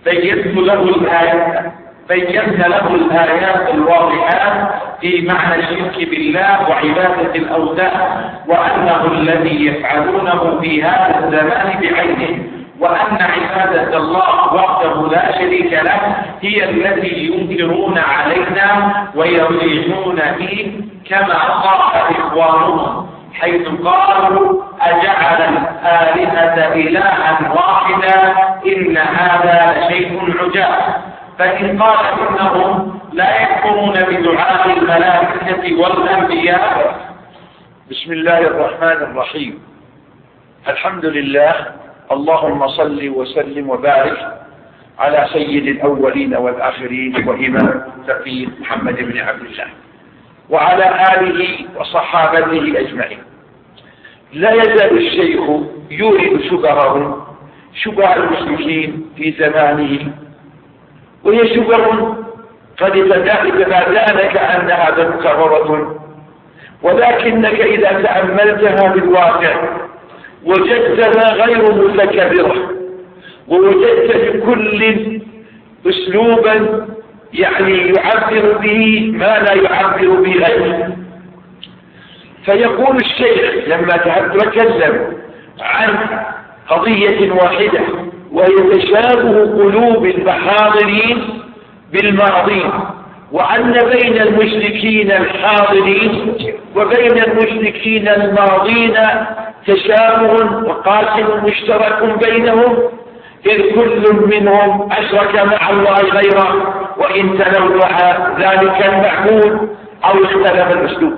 بينا له الآيات الواضحات في معنى الشرك بالله وعبادة الأوثان، وأنه الذي يفعلونه في هذا الزمان بعينه، وأن عبادة الله وحده لا شريك له هي التي ينكرون علينا ويضيعون به، كما قال إخوانهم حيث قالوا أجعل الآلهة إلها واحدا إن هذا لشيء عجاب. فإن قال إنهم لا يكفرون بدعاء الملائكة والأنبياء. بسم الله الرحمن الرحيم. الحمد لله، اللهم صل وسلم وبارك على سيد الأولين والآخرين وإمام المتقين محمد بن عبد الله وعلى آله وصحابته أجمعين. لا يزال الشيخ يورد شبه المشركين في زمانه، وهي شبه قد تبادأ كأنها مكررة، ولكنك إذا تأملتها بالواقع وجدتها غير متكررة، ووجدت لكل أسلوبا يعبر به ما لا يعبر به غيره. فيقول الشيخ لما تكلم عن قضية واحدة وهي تشابه قلوب الحاضرين بالماضين، وأن بين المشركين الحاضرين وبين المشركين الماضين تشابه وقاسم مشترك بينهم، إذ كل منهم أشرك مع الله غيره، وإن تنوع ذلك المعبود أو اختلف الأسلوب.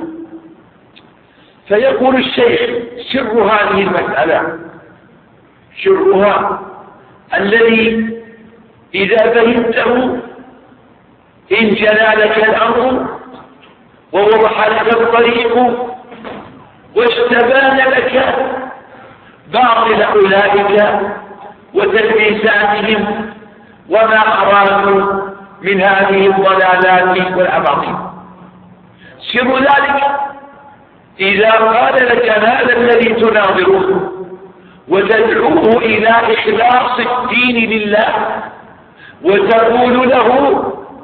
فيقول الشيخ سر هذه المسألة، سرها الذي إذا فهمته انجلى لك الأمر ووضح لك الطريق واستبان لك باطل أولئك وتلبيساتهم وما أرادوا من هذه الضلالات والأباطيل. سر ذلك إذا قال لك هذا الذي تناظره وتدعوه إلى إخلاص الدين لله وتقول له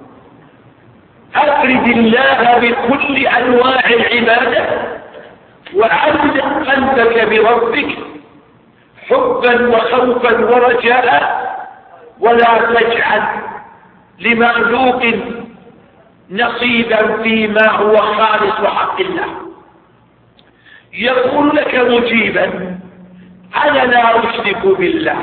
أفرد الله بكل أنواع العبادة وعلق قلبك بربك حبا وخوفا ورجاء، ولا تجعل لمخلوق نصيبا فيما هو خالص حق الله. يقول لك مجيبا أنا لا أشرك بالله،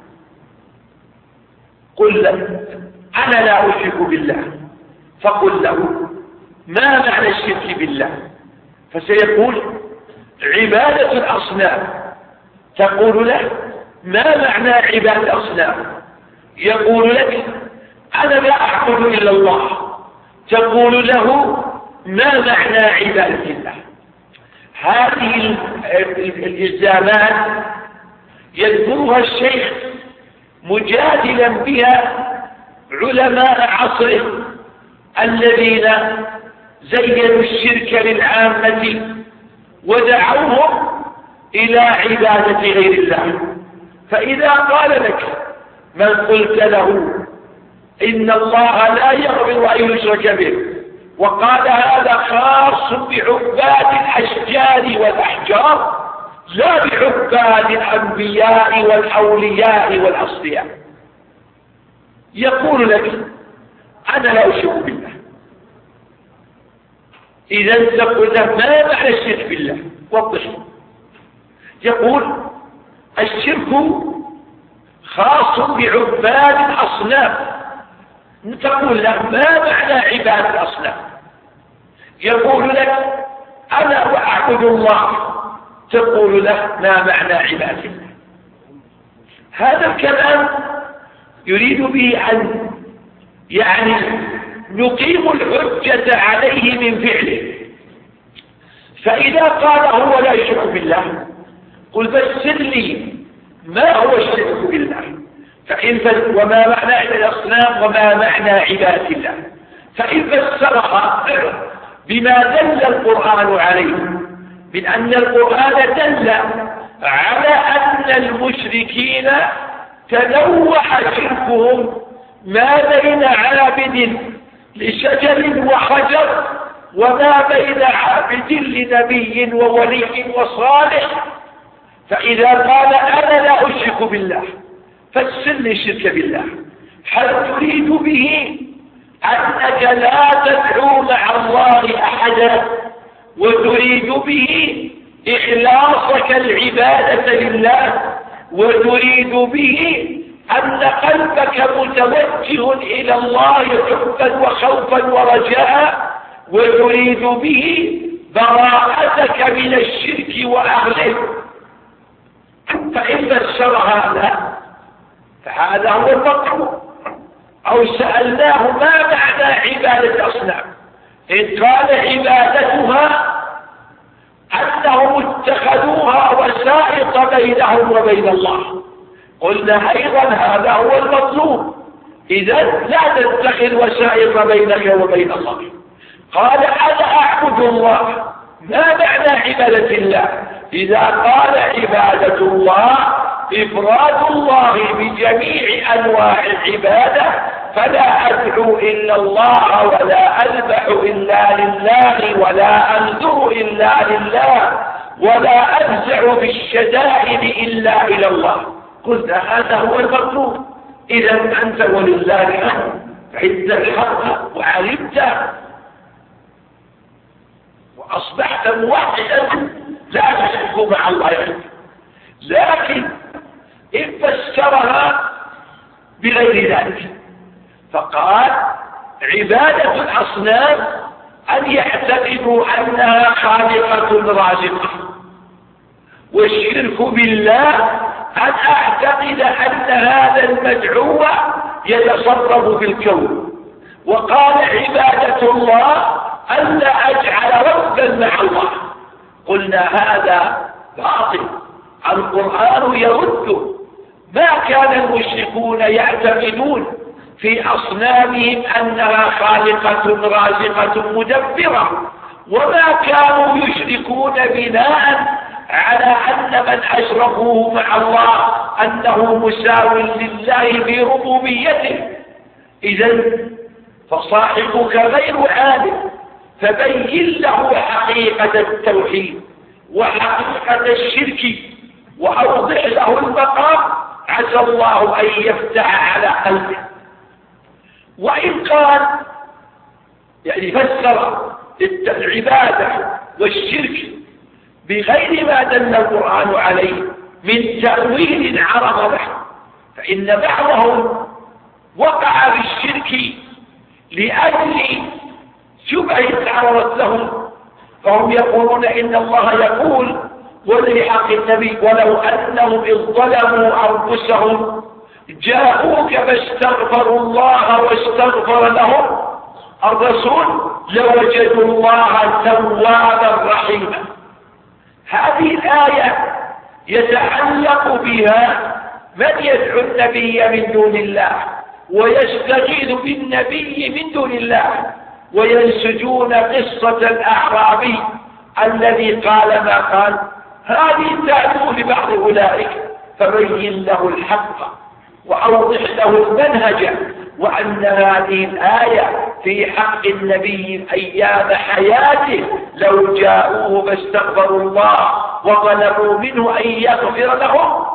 قل له أنا لا أشرك بالله، فقل له ما معنى الشرك بالله؟ فسيقول عبادة الأصنام. تقول له ما معنى عبادة الأصنام؟ يقول لك أنا لا أعبد إلا الله. تقول له ما معنى عبادة الله؟ هذه الإلزامات يذكرها الشيخ مجادلا بها علماء عصره الذين زينوا الشرك للعامة ودعوهم إلى عبادة غير الله. فإذا قال لك من قلت له إن الله لا يغفر أن يشرك به، وقال هذا خاص بعباد الأشجار والأحجار لا بعباد الأنبياء والأولياء والأصفياء، يقول لك أنا لا أشرك بالله. إذا تقول له ما معنى الشرك بالله؟ وضح. يقول الشرك خاص بعباد الأصنام. تقول له ما معنى عبادة الأصنام؟ يقول لك أنا أعبد الله. تقول له ما معنى عبادة الله؟ هذا الكلام يريد به أن نقيم الحجة عليه من فعله. فإذا قال هو لا يشرك بالله، قل فسر لي ما هو الشرك بالله، وما معنى عبادة الأصنام وما معنى عبادة الله. فإن فسرها بما دل القرآن عليه من أن القرآن دل على أن المشركين تنوع شركهم ما بين عابد لشجر وحجر وما بين عابد لنبي وولي وصالح. فإذا قال أنا لا أشرك بالله فسر لي الشرك بالله. هل تريد به أنك لا تدعو مع الله أحدا وتريد به إخلاصك العبادة لله وتريد به أن قلبك متوجه إلى الله حبا وخوفا ورجاء وتريد به براءتك من الشرك وأهله؟ فإن فسر هذا فهذا هو المطلوب. أو سألناه ما معنى عبادة أصنام؟ إن قال عبادتها أنهم اتخذوها وسائط بينهم وبين الله، قلنا أيضا هذا هو المطلوب. إذن لا تتخذ وسائط بينك وبين الله. قال أنا أعبد الله، ما معنى عبادة الله؟ إذا قال عبادة الله إفراد الله بجميع أنواع العبادة، فلا أدعو إلا الله ولا أذبح إلا لله ولا أنذر إلا لله ولا أنزع بالشدائد إلا إلى الله. قلت هذا هو المطلوب. إذا أنت ولله الحمد عدت الحق وعلمت وأصبحت موحدا لا تشرك مع الله يعني. لكن إن فسرها بغير ذلك فقال عبادة الأصنام أن يعتقدوا أنها خالقة رازقة، والشرك بالله أن أعتقد أن هذا المدعو يتصرف في الكون. وقال عبادة الله أن لا أجعل ربا مع الله. قلنا هذا باطل، القرآن يرد. ما كان المشركون يعتقدون في أصنامهم أنها خالقة رازقة مدبرة، وما كانوا يشركون بناء على أن من أشركوه مع الله أنه مساو لله في ربوبيته. إذن فصاحبك غير عالم، فبين له حقيقة التوحيد وحقيقة الشرك وأوضح له المقام، عسى الله أن يفتح على قلبه. وإن قال يعني فسر العبادة والشرك بغير ما دل القرآن عليه من تأويل عرض له، فإن بعضهم وقع في الشرك لأجل شبهة عرضت لهم، فهم يقولون إن الله يقول ولحق النبي ولو أنهم إذ ظلموا أنفسهم جاءوك فاستغفروا الله واستغفر لهم الرسول لوجدوا الله توابا رحيما. هذه الآية يتعلق بها من يدعو النبي من دون الله ويستغيث بالنبي من دون الله وينسجون قصة الأعرابي الذي قال ما قال. هذه تعلو لبعض أولئك، فبين له الحق وأوضح له المنهج، وأن هذه الآية في حق النبي أيام حياته لو جاءوه فاستغفروا الله وطلبوا منه أن يغفر لهم،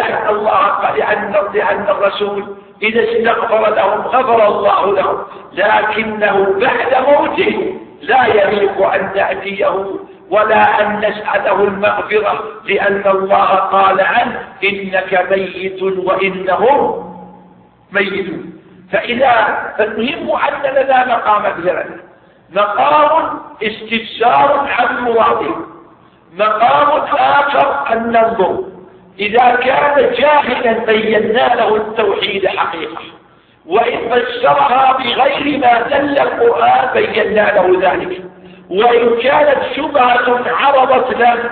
لأن الرسول إذا استغفر لهم غفر الله لهم، لكنه بعد موته لا يليق أن نأتيه ولا أن نسأله المغفرة، لأن الله قال عنه إنك ميت وإنهم ميتون. فالمهم أن لنا مقام مثلا، مقام استفسار عن مراده، مقام آخر أن ننظر إذا كان جاهلا بينا له التوحيد حقيقة، وإن فسرها بغير ما دل القرآن بينا له ذلك، وإن كانت شبهة عرضت له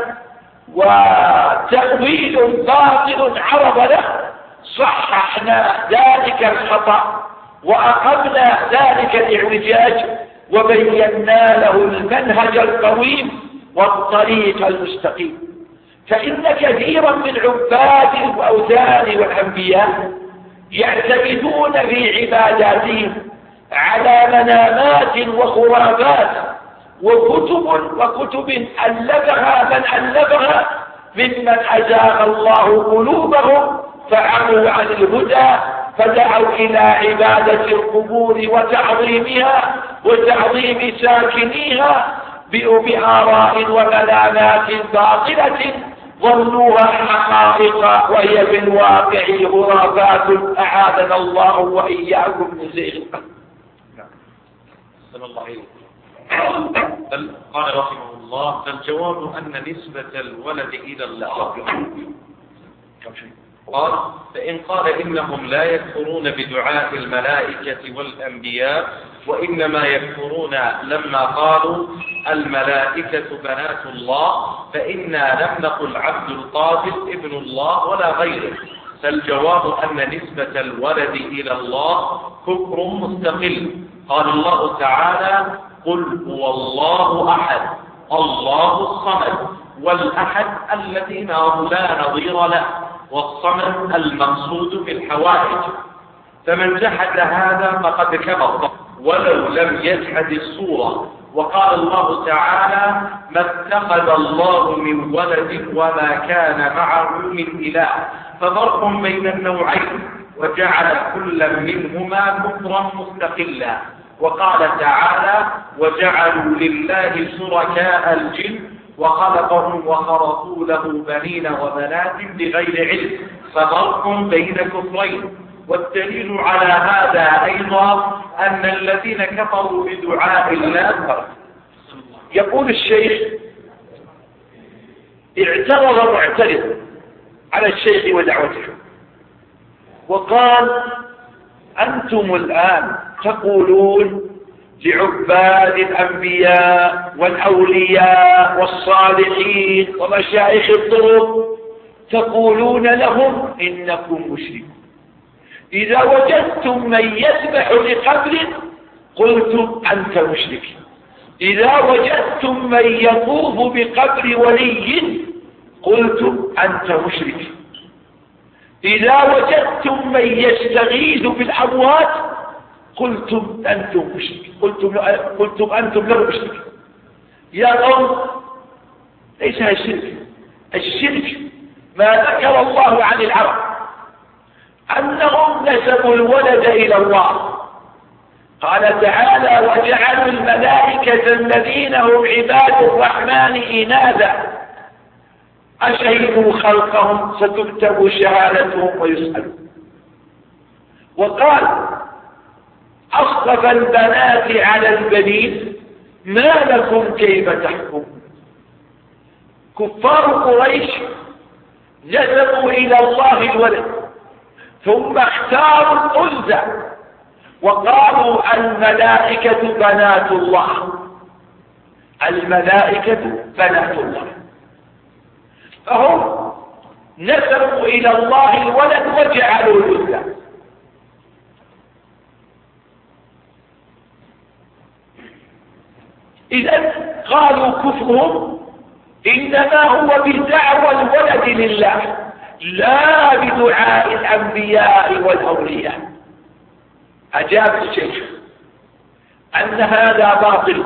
وتأويل باطل عرض له صححنا ذلك الخطأ وأقمنا ذلك الاعوجاج وبينا له المنهج القويم والطريق المستقيم. فإن كثيرا من عباد الأوثان والأنبياء يعتمدون في عباداتهم على منامات وخرافات وكتب ألفها من ألفها ممن أزاغ الله قلوبهم فعموا عن الهدى فدعوا إلى عبادة القبور وتعظيمها وتعظيم ساكنيها بآراء ومنامات باطلة ظنوها حقائق وهي بالواقع خرافات أعاذنا الله وإياكم من زيغ القلب. صلى الله عليه وسلم. قال رحمه الله: فالجواب أن نسبة الولد إلى الله. قال: فإن قال إنهم لا يكفرون بدعاء الملائكة والأنبياء وإنما يكفرون لما قالوا الملائكة بنات الله فإنا لم نقل عبد القادر ابن الله ولا غيره. فالجواب أن نسبة الولد إلى الله كفر مستقل. قال الله تعالى: قل هو الله أحد الله الصمد. والأحد الذي لا نظير له، والصمد المقصود في الحوائج. فمن جحد هذا فقد كفر ولو لم يجحد الصورة. وقال الله تعالى: ما اتخذ الله من ولد وما كان معه من إله. ففرق بين النوعين، وجعل كل منهما كفرا مستقلا. وقال تعالى: وجعلوا لله شركاء الجن وخلقهم وخرقوا له بنين وبنات بغير علم. ففرق بين كفرين. والدليل على هذا أيضا أن الذين كفروا بدعاء الله. يقول الشيخ: اعترض معترض على الشيخ ودعوته وقال: أنتم الآن تقولون لعباد الأنبياء والأولياء والصالحين ومشايخ الطرق تقولون لهم إنكم مشركون. إذا وجدتم من يسبح لقبر قلتم أنت مشرك. إذا وجدتم من يطوف بقبر ولي قلتم أنت مشرك. إذا وجدتم من يستغيث بالأموات قلتم أنتم مشرك. قلتم أنتم له مشرك. يا قوم، ليس الشرك. الشرك ما ذكر الله عن العرب أنهم نسبوا الولد إلى الله. قال تعالى: وجعلوا الملائكة الذين هم عباد الرحمن إناثا أشهدوا خلقهم ستكتب شهادتهم ويسألون. وقال: أصطفى البنات على البنين ما لكم كيف تحكمون. كفار قريش نسبوا إلى الله الولد ثم اختاروا الأنثى وقالوا الملائكة بنات الله. الملائكة بنات الله. فهم نسبوا إلى الله الولد وجعلوا الأنثى. إذن قالوا كفرهم إنما هو بدعوى الولد لله لا بدعاء الأنبياء والأولياء. أجاب الشيخ أن هذا باطل.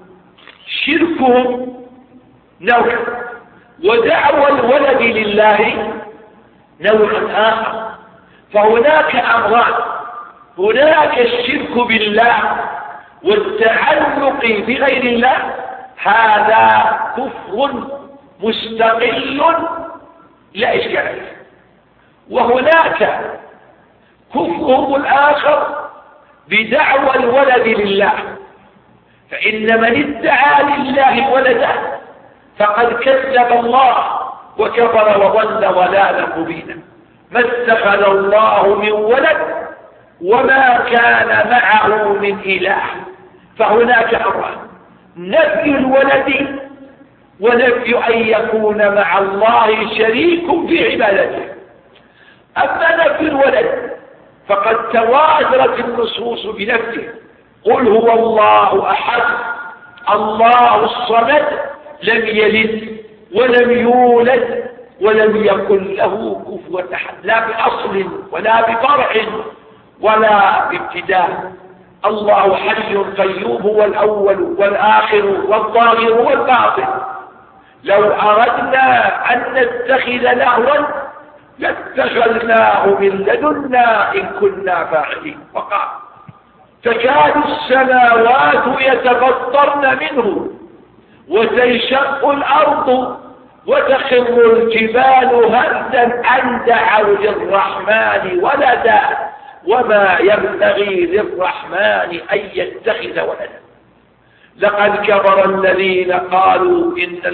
شركهم نوع، ودعوى الولد لله نوع آخر. فهناك أمران: هناك الشرك بالله والتعلق بغير الله، هذا كفر مستقل لا إشكال عليه. وهناك كفرهم الآخر بدعوى الولد لله. فإن من ادعى لله ولده فقد كذب الله وكفر وضل ضلالا مبينا. ما اتخذ الله من ولد وما كان معه من إله. فهناك أمران: نفي الولد ونفي أن يكون مع الله شريك في عبادته. أما نفي الولد فقد تواترت النصوص بنفسه: قل هو الله أحد الله الصمد لم يلد ولم يولد ولم يكن له كفوا أحد، لا بأصل ولا بفرع ولا بابتداء. الله حي قيوم، هو الأول والآخر والظاهر والباطن. لو أردنا أن نتخذ لهوا لاتخذناه من لدنا إن كنا فاعلين. وقال تكاد السماوات يتفطرن منه وتنشق الأرض وتخر الجبال هدا أن دعوا للرحمن ولدا وما ينبغي للرحمن أن يتخذ ولدا. لقد كفر الذين قالوا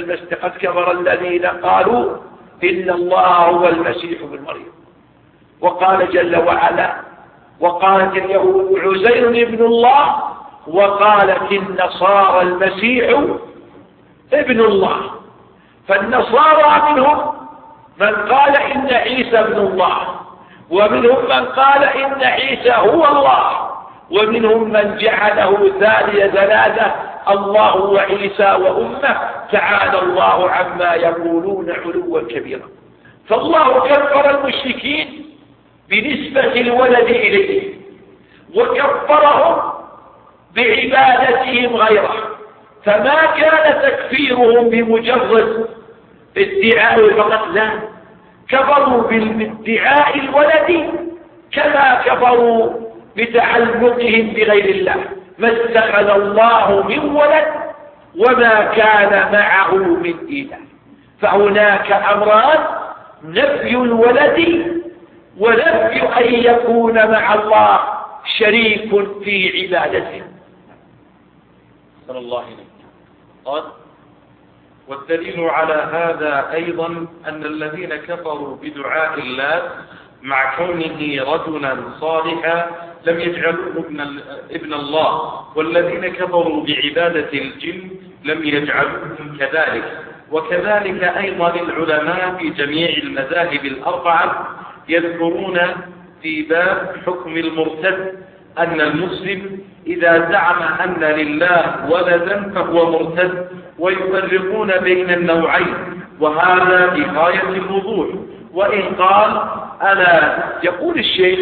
إن الله هو المسيح ابن مريم. وقال جل وعلا وقالت اليهود عزير ابن الله وقالت النصارى المسيح ابن الله. فالنصارى منهم من قال إن عيسى ابن الله، ومنهم من قال إن عيسى هو الله، ومنهم من جعله ثاني ثلاثة الله وعيسى وأمه تعالى الله عما يقولون علوا كبيرا. فالله كفر المشركين بنسبة الولد إليه، وكفرهم بعبادتهم غيره. فما كان تكفيرهم بمجرد ادعاء فقط، لا، كفروا بادعاء الولد كما كفروا بتعلقهم بغير الله. ما اتخذ الله من ولد وما كان معه من إله. فهناك أمران: نفي الولد ونفي أن يكون مع الله شريك في عبادته. صلى الله عليه وسلم قال: والدليل على هذا أيضا أن الذين كفروا بدعاء الله مع كونه رجلا صالحا لم يجعلوه ابن الله، والذين كفروا بعبادة الجن لم يجعلوهم كذلك. وكذلك أيضا العلماء في جميع المذاهب الأربعة يذكرون في باب حكم المرتد أن المسلم إذا زعم أن لله ولدا فهو مرتد، ويفرقون بين النوعين، وهذا بغاية الوضوح. وإن قال ألا يقول الشيخ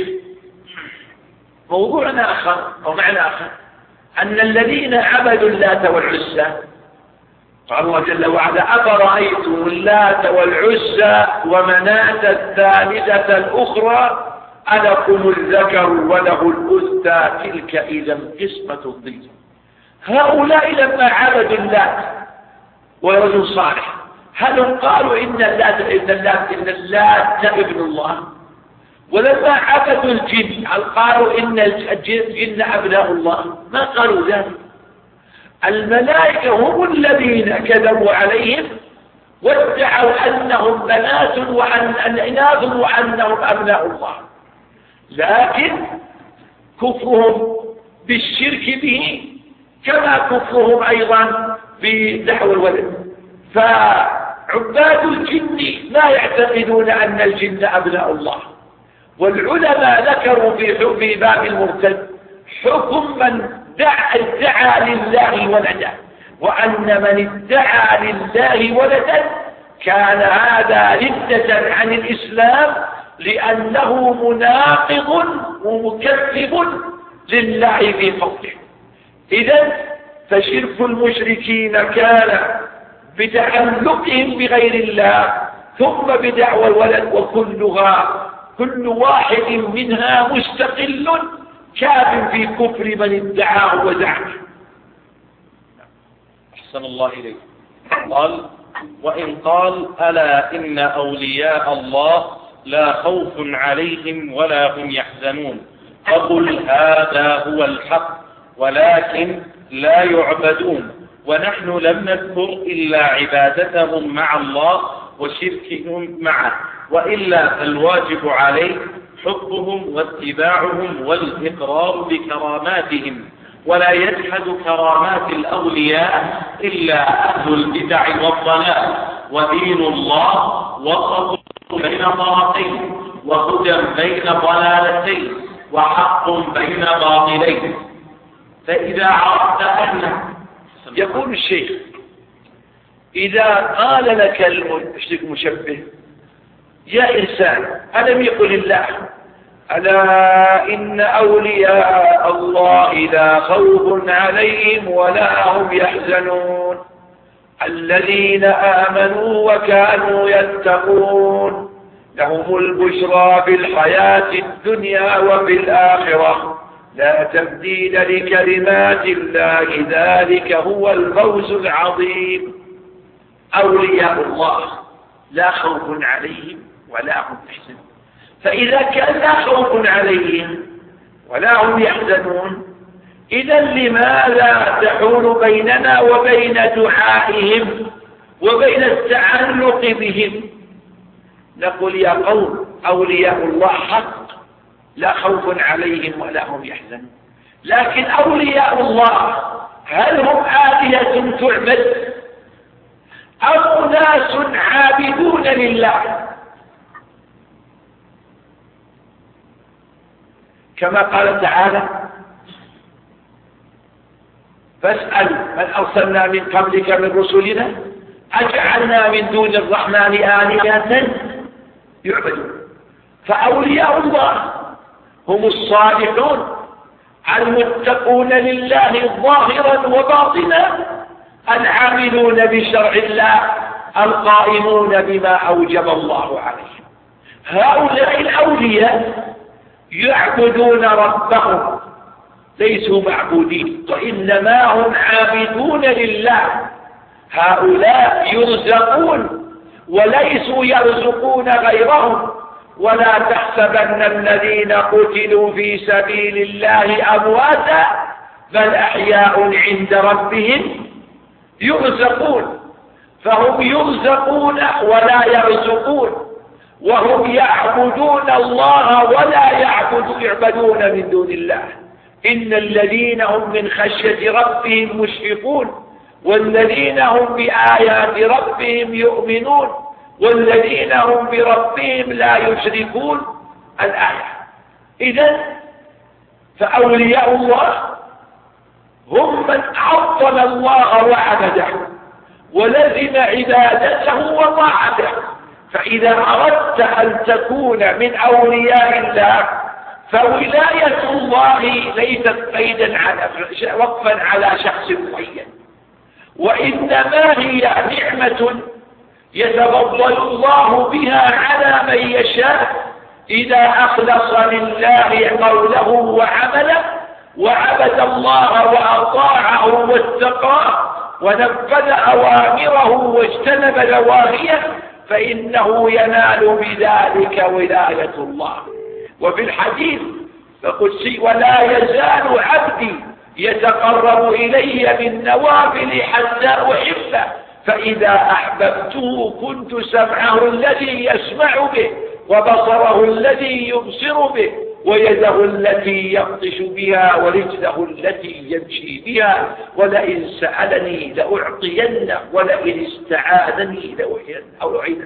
موضوعنا آخر أو معنى آخر، أن الذين عبدوا اللات والعزى قال الله جل وعلا: أفرأيتم اللات والعزى ومناة الثالثة الأخرى ألكم الذكر وله الأنثى تلك إذا قسمة ضيزى. هؤلاء لما عبدوا اللات ورجل صالح هل قالوا إن اللات ابن الله؟ ولما عبدوا الجن هل قالوا إن الجن أبناء الله؟ ما قالوا ذلك. الملائكة هم الذين كذبوا عليهم وادعوا أنهم بنات إناث وأنهم أبناء الله، لكن كفرهم بالشرك به كما كفرهم أيضا بدعوى الولد. فعباد الجن لا يعتقدون أن الجن أبناء الله. والعلماء ذكروا في باب المرتد حكم من ادعى لله ولدا، وأن من ادعى لله ولدا كان هذا ردة عن الإسلام، لأنه مناقض ومكذب لله في فضله. إذن فشرك المشركين كان بتعلقهم بغير الله ثم بدعوى الولد، كل واحد منها مستقل كاف في كفر من ادعاه وزعمه. أحسن الله إليك. قال: وإن قال ألا إن أولياء الله لا خوف عليهم ولا هم يحزنون، فقل هذا هو الحق ولكن لا يعبدون، ونحن لم نذكر إلا عبادتهم مع الله وشركهم معه، وإلا فالواجب عليه حبهم واتباعهم والإقرار بكراماتهم، ولا يجحد كرامات الأولياء إلا أهل البدع والضلال. ودين الله وسط بين طرفين، وهدى بين ضلالتين، وحق بين باطلين. فإذا عرفت أنه يقول الشيخ: إذا قال لك المشرك مشبه يا إنسان، ألم يقل الله: ألا إن أولياء الله لا خوف عليهم ولا هم يحزنون الذين آمنوا وكانوا يتقون لهم البشرى في الحياة الدنيا وفي الآخرة لا تبديل لكلمات الله ذلك هو الفوز العظيم. أولياء الله لا خوف عليهم ولا هم يحزنون، فإذا كان لا خوف عليهم ولا هم يحزنون، إذا لماذا تحول بيننا وبين دعائهم وبين التعلق بهم؟ نقول: يا قوم، أولياء الله حق لا خوف عليهم ولا هم يحزنون، لكن أولياء الله هل هم آلهة تعبد أو ناس عابدون لله؟ كما قال تعالى: فاسأل من أرسلنا من قبلك من رسلنا أجعلنا من دون الرحمن آلهة يعبدون. فأولياء الله هم الصالحون المتقون لله ظاهرا وباطنا العاملون بشرع الله القائمون بما أوجب الله عليهم. هؤلاء الأولياء يعبدون ربهم، ليسوا معبودين وإنما هم عابدون لله. هؤلاء يرزقون وليسوا يرزقون غيرهم. ولا تحسبن الذين قتلوا في سبيل الله أمواتا بل أحياء عند ربهم يرزقون. فهم يرزقون ولا يرزقون، وهم يعبدون الله ولا يعبدون من دون الله. إن الذين هم من خشية ربهم مشفقون، والذين هم بآيات ربهم يؤمنون، والذين هم بربهم لا يشركون. الآية. إذن فأولياء الله هم من عظم الله وعبده ولزم عبادته وطاعته. فإذا أردت أن تكون من أولياء الله فولاية الله ليست قيدا وقفا على شخص معين، وإنما هي نعمة يتفضل الله بها على من يشاء إذا أخلص لله قوله وعمله وعبد الله وأطاعه واتقاه ونفذ أوامره واجتنب نواهيه، فإنه ينال بذلك ولاية الله. وفي الحديث القدسي: ولا يزال عبدي يتقرب إلي بالنوافل حتى أحبه، فإذا أحببته كنت سمعه الذي يسمع به وبصره الذي يبصر به ويده التي يبطش بها ورجله التي يمشي بها، ولئن سألني لأعطينه ولئن استعاذني لأعينه.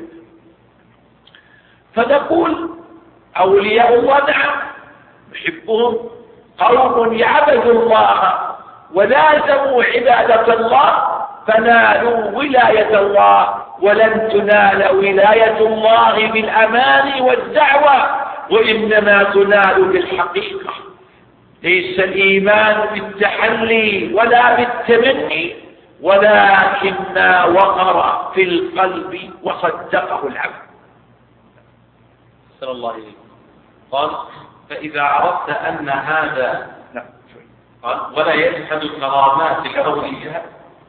فنقول: أولياء الله نعم نحبهم، قوم يعبدوا الله ولازموا عبادة الله فنالوا ولاية الله. ولن تنال ولاية الله بالأمان والدعوة، وإنما تنال بالحقيقة. ليس الإيمان بالتحلي ولا بالتمني، ولكن ما وقر في القلب وصدقه العبد. صلى الله عليه وسلم قال: فإذا عرفت أن هذا قال: ولا يجحد كرامات الأولياء.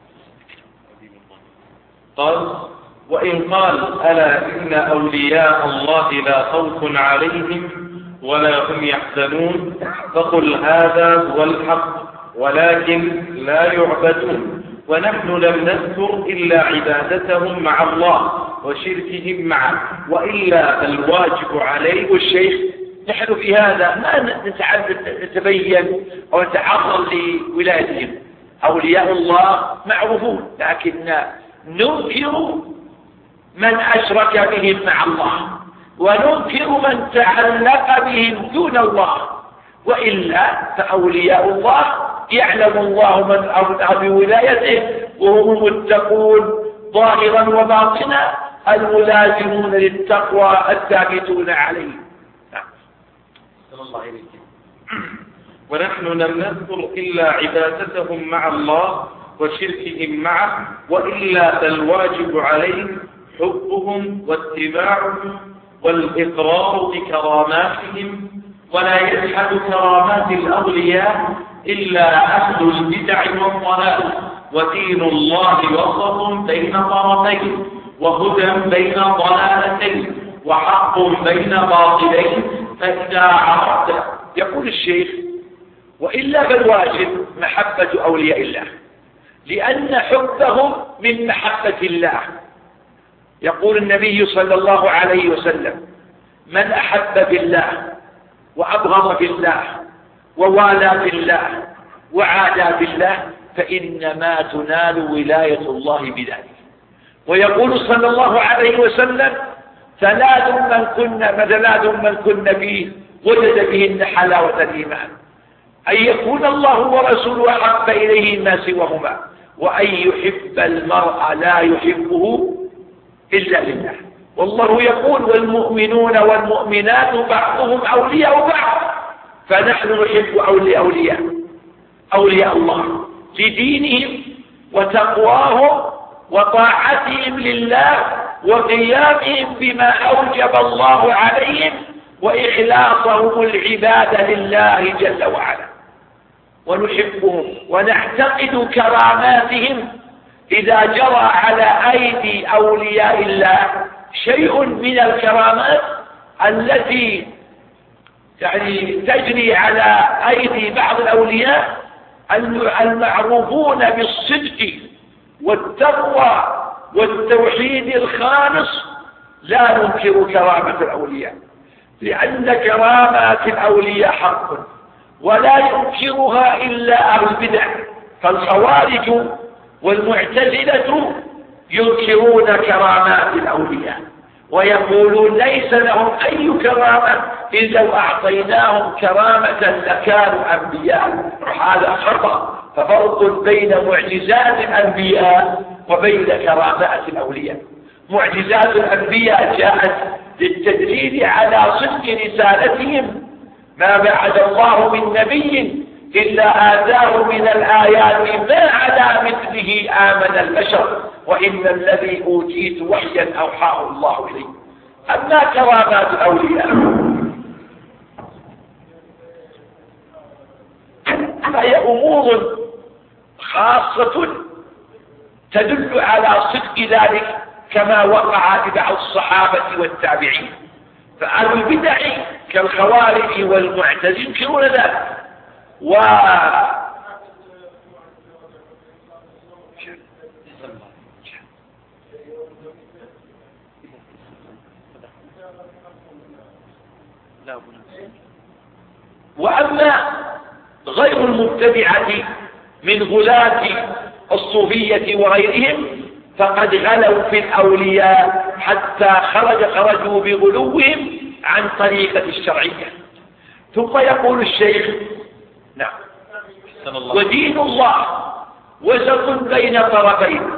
قال: وإن قال: ألا إن أولياء الله لا خوف عليهم ولا هم يحزنون، فقل هذا هو الحق، ولكن لا يعبدون، ونحن لم نذكر إلا عبادتهم مع الله وشركهم معه، وإلا الواجب عليه. والشيخ نحن في هذا ما نتبين أو نتعرض لولايتهم. أولياء الله معروفون، لكن ننكر من أشرك بهم مع الله، وننكر من تعلق بهم دون الله. وإلا فأولياء الله يعلم الله من أرضى بولايته، وهم المتقون ظاهرا وباطنا الملازمون للتقوى الثابتون عليه. صلى الله عليه وسلم. ونحن لم نذكر إلا عبادتهم مع الله وشركهم معه، وإلا فالواجب عليهم حبهم واتباعهم والإقرار بكراماتهم، ولا يجحد كرامات الأولياء إلا أهل البدع والضلال، ودين الله وسط بين طرفين، وهدى بين ضلالتين، وحق بين باطلين. فإذا عرفت، يقول الشيخ: وإلا فالواجب محبة أولياء الله، لأن حبهم من محبة الله. يقول النبي صلى الله عليه وسلم: من أحب بالله وأبغض بالله ووالى بالله وعادى بالله فإنما تنال ولاية الله بذلك. ويقول صلى الله عليه وسلم: ثلاث من كن فيه وجد بهن حلاوة الإيمان: أن يكون الله ورسوله أحب إليه ما سواهما، وأن يحب المرء لا يحبه إلا لله. والله يقول: والمؤمنون والمؤمنات بعضهم أولياء بعض. فنحن نحب أولياء الله لدينهم وتقواهم وطاعتهم لله وقيامهم بما أوجب الله عليهم وإخلاصهم العبادة لله جل وعلا. ونحبهم ونعتقد كراماتهم إذا جرى على أيدي أولياء الله شيء من الكرامات التي تجري على أيدي بعض الأولياء المعروفون بالصدق والتقوى والتوحيد الخالص، لا ننكر كرامة الأولياء، لأن كرامات الأولياء حق ولا ينكرها إلا أهل البدع. فالخوارج والمعتزلة ينكرون كرامات الأولياء ويقولون ليس لهم أي كرامة، إذ لو أعطيناهم كرامة لكانوا أنبياء. هذا خطأ. ففرق بين معجزات الأنبياء وبين كرامات الأولياء. معجزات الأنبياء جاءت للتدليل على صدق رسالتهم، ما بعد الله من نبي إلا آتاه من الآيات ما على مثله آمن البشر، وإن الذي أوتيت وحيا أوحاه الله إليه. أما كرامات الأولياء فهي أمور خاصة تدل على صدق ذلك، كما وقع لبعض الصحابة والتابعين. فأهل البدع كالخوارج والمعتزلة ينكرون ذلك. وأما غير المبتدعة من غلاة الصوفية وغيرهم فقد غلوا في الأولياء حتى خرجوا بغلوهم عن طريقة الشرعية. ثم يقول الشيخ: نعم، ودين الله وسط بين طرفين.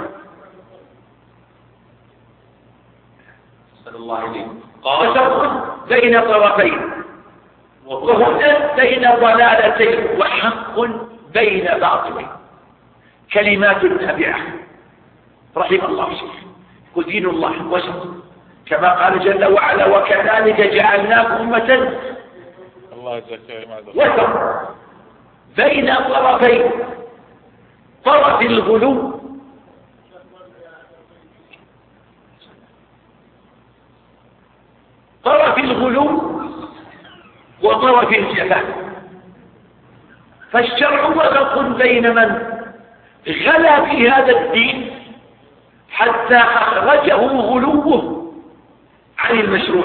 وسط بين طرفين، وهدى بين ضلالتين، وحق بين باطلين. كلمات نابعة رحم الله الشيخ. ودين الله وسط، كما قال جل وعلا: وكذلك جعلناكم أمة وسط بين طرفين، طرف الغلو وطرف الجفاء. فالشرع وسط بين من غلا في هذا الدين حتى أخرجه غلوه عن المشروع،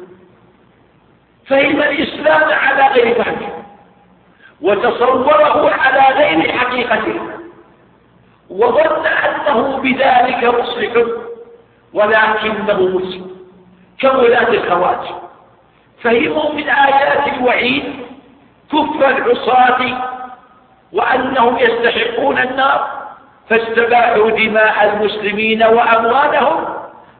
فهم الإسلام على غير فهمه وتصوره على غير حقيقته، وظن أنه بذلك مصلح ولكنه مسلم، كولاة الخوارج. فهموا من آيات الوعيد كفر العصاة وأنهم يستحقون النار، فاستباحوا دماء المسلمين وأموالهم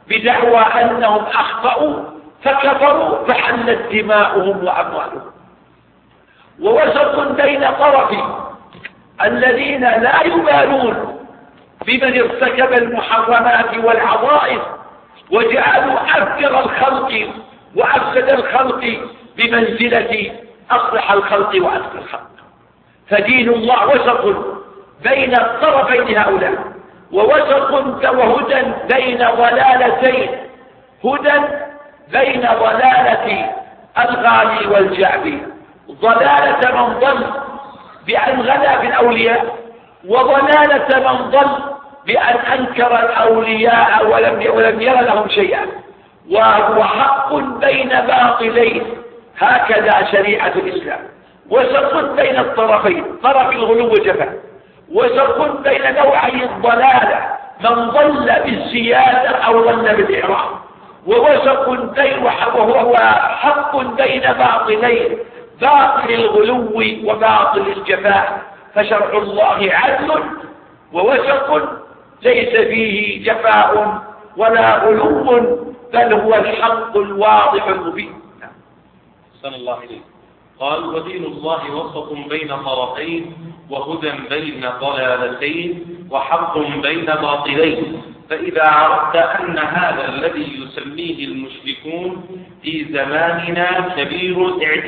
بدعوى أنهم أخطأوا فكفروا فحلت دماؤهم وأموالهم. ووسط بين طرفي الذين لا يبالون بمن ارتكب المحرمات والعظائم وجعلوا أفجر الخلق وأفسد الخلق بمنزلة أصلح الخلق وأفسد الخلق. فدين الله وسط بين الطرفين هؤلاء، ووسط وهدى بين ضلالتين، هدى بين ضلالة الغالي والجعبي، ضلالة من ضل بأن غلا في الأولياء، وضلالة من ضل بأن أنكر الأولياء ولم ير لهم شيئا، وهو حق بين باطلين. هكذا شريعة الإسلام، وسط بين الطرفين، طرف الغلو والجفاء، وسط بين نوعي الضلالة، من ضل بالزيادة أو ضل بالإعراض، ووسط بين وهو حق بين باطلين، باطل الغلو وباطل الجفاء. فشرع الله عدل ووسط ليس فيه جفاء ولا غلو، بل هو الحق الواضح المبين. صلى الله عليه قال: ودين الله وسط بين طرفين، وهدى بين ضلالتين، وحق بين باطلين. فإذا عرفت أن هذا الذي يسميه المشركون في زماننا كبير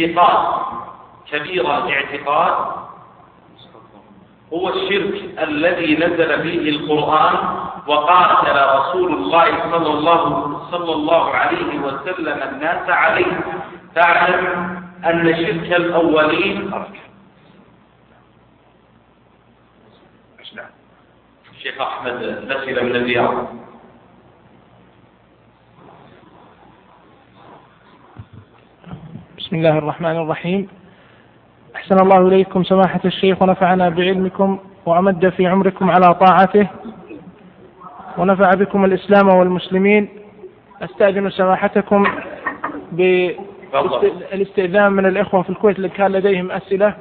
الاعتقاد هو الشرك الذي نزل فيه القرآن وقاتل رسول الله صلى الله عليه وسلم الناس عليه، تعلم أن شرك الأولين الشيخ أحمد نسل من الرياض. بسم الله الرحمن الرحيم. أحسن الله إليكم سماحة الشيخ، ونفعنا بعلمكم وأمد في عمركم على طاعته، ونفع بكم الإسلام والمسلمين. أستأذن سماحتكم بالاستئذان من الإخوة في الكويت اللي كان لديهم أسئلة.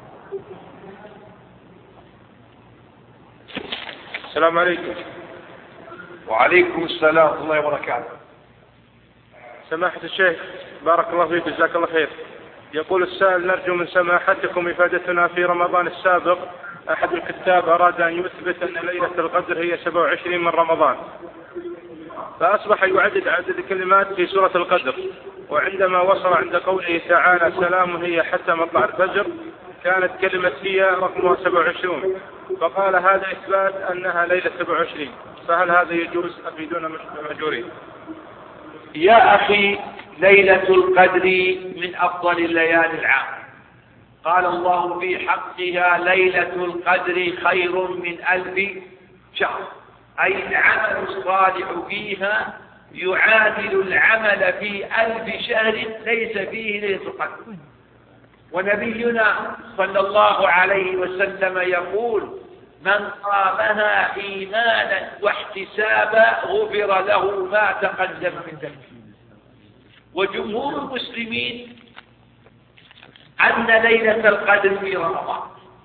السلام عليكم. وعليكم السلام ورحمة الله وبركاته. سماحة الشيخ بارك الله فيك جزاك الله خير. يقول السائل: نرجو من سماحتكم إفادتنا في رمضان السابق أحد الكتاب أراد أن يثبت أن ليلة القدر هي 27 من رمضان، فأصبح يعدد عدد كلمات في سورة القدر، وعندما وصل عند قوله تعالى: سلام هي حتى مطلع الفجر، كانت كلمة هي رقمها 27، فقال هذا إثبات أنها ليلة 27، فهل هذا يجوز أفيدونا مأجورين؟ يا أخي، ليلة القدر من أفضل الليالي العام، قال الله في حقها: ليلة القدر خير من 1000 شهر، أي العمل الصالح فيها يعادل العمل في 1000 شهر ليس فيه ليلة القدر. ونبينا صلى الله عليه وسلم يقول: من قامها إيمانا واحتسابا غفر له ما تقدم من ذنبه. وجمهور المسلمين أن ليلة القدر في رمضان،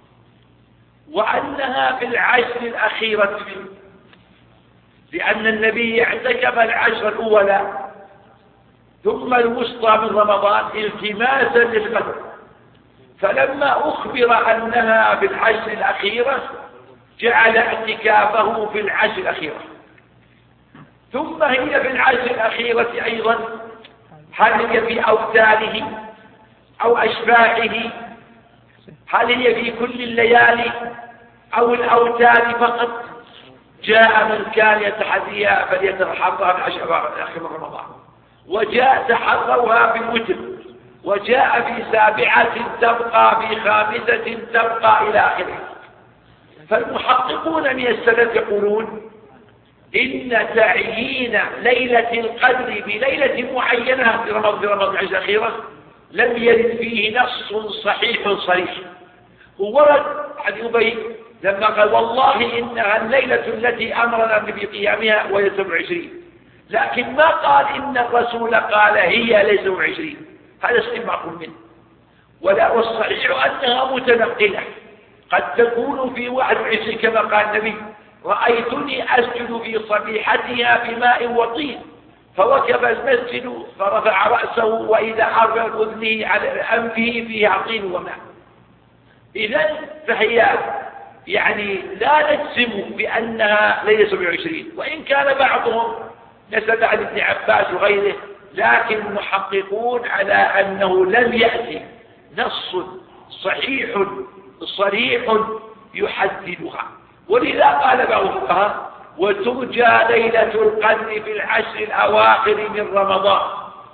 وأنها في العشر الأخيرة منه، لأن النبي اعتكف العشر الأولى ثم الوسطى من رمضان التماسا للقدر، فلما أخبر أنها في العشر الأخيرة جعل اعتكافه في العشر الأخيرة. ثم هي في العشر الأخيرة أيضا، هل هي في أوتاره أو أشباعه؟ هل هي في كل الليالي أو الأوتار فقط؟ جاء من كان يتحديها فليتحرها في العشر الأخيرة من رمضان، وجاء تحروها في الوتر، وجاء في 7 تبقى، في 5 تبقى، إلى آخره. فالمحققون من السلف يقولون إن تعيين ليلة القدر بليلة معينة في رمضان العشر الأخيرة لم يرد فيه نص صحيح صريح. وورد عن أبي لما قال: والله إنها الليلة التي أمرنا بقيامها وهي 27، لكن ما قال إن الرسول قال هي ليس 27. هذا استنباط منه. والصحيح أنها متنقلة، قد تكون في 21 كما قال النبي: رأيتني أسجد في صبيحتها بماء وطين، فوكب المسجد فرفع رأسه وإذا حرف أذنه على أنفه فيها طين وماء. إذن فهي يعني لا نجزم بأنها ليلة 27، وإن كان بعضهم نسب عن ابن عباس وغيره، لكن المحققون على أنه لم يأتي نص صحيح صريح يحددها. ولذا قال بعض الفقهاء: وترجى ليلة القدر في العشر الأواخر من رمضان،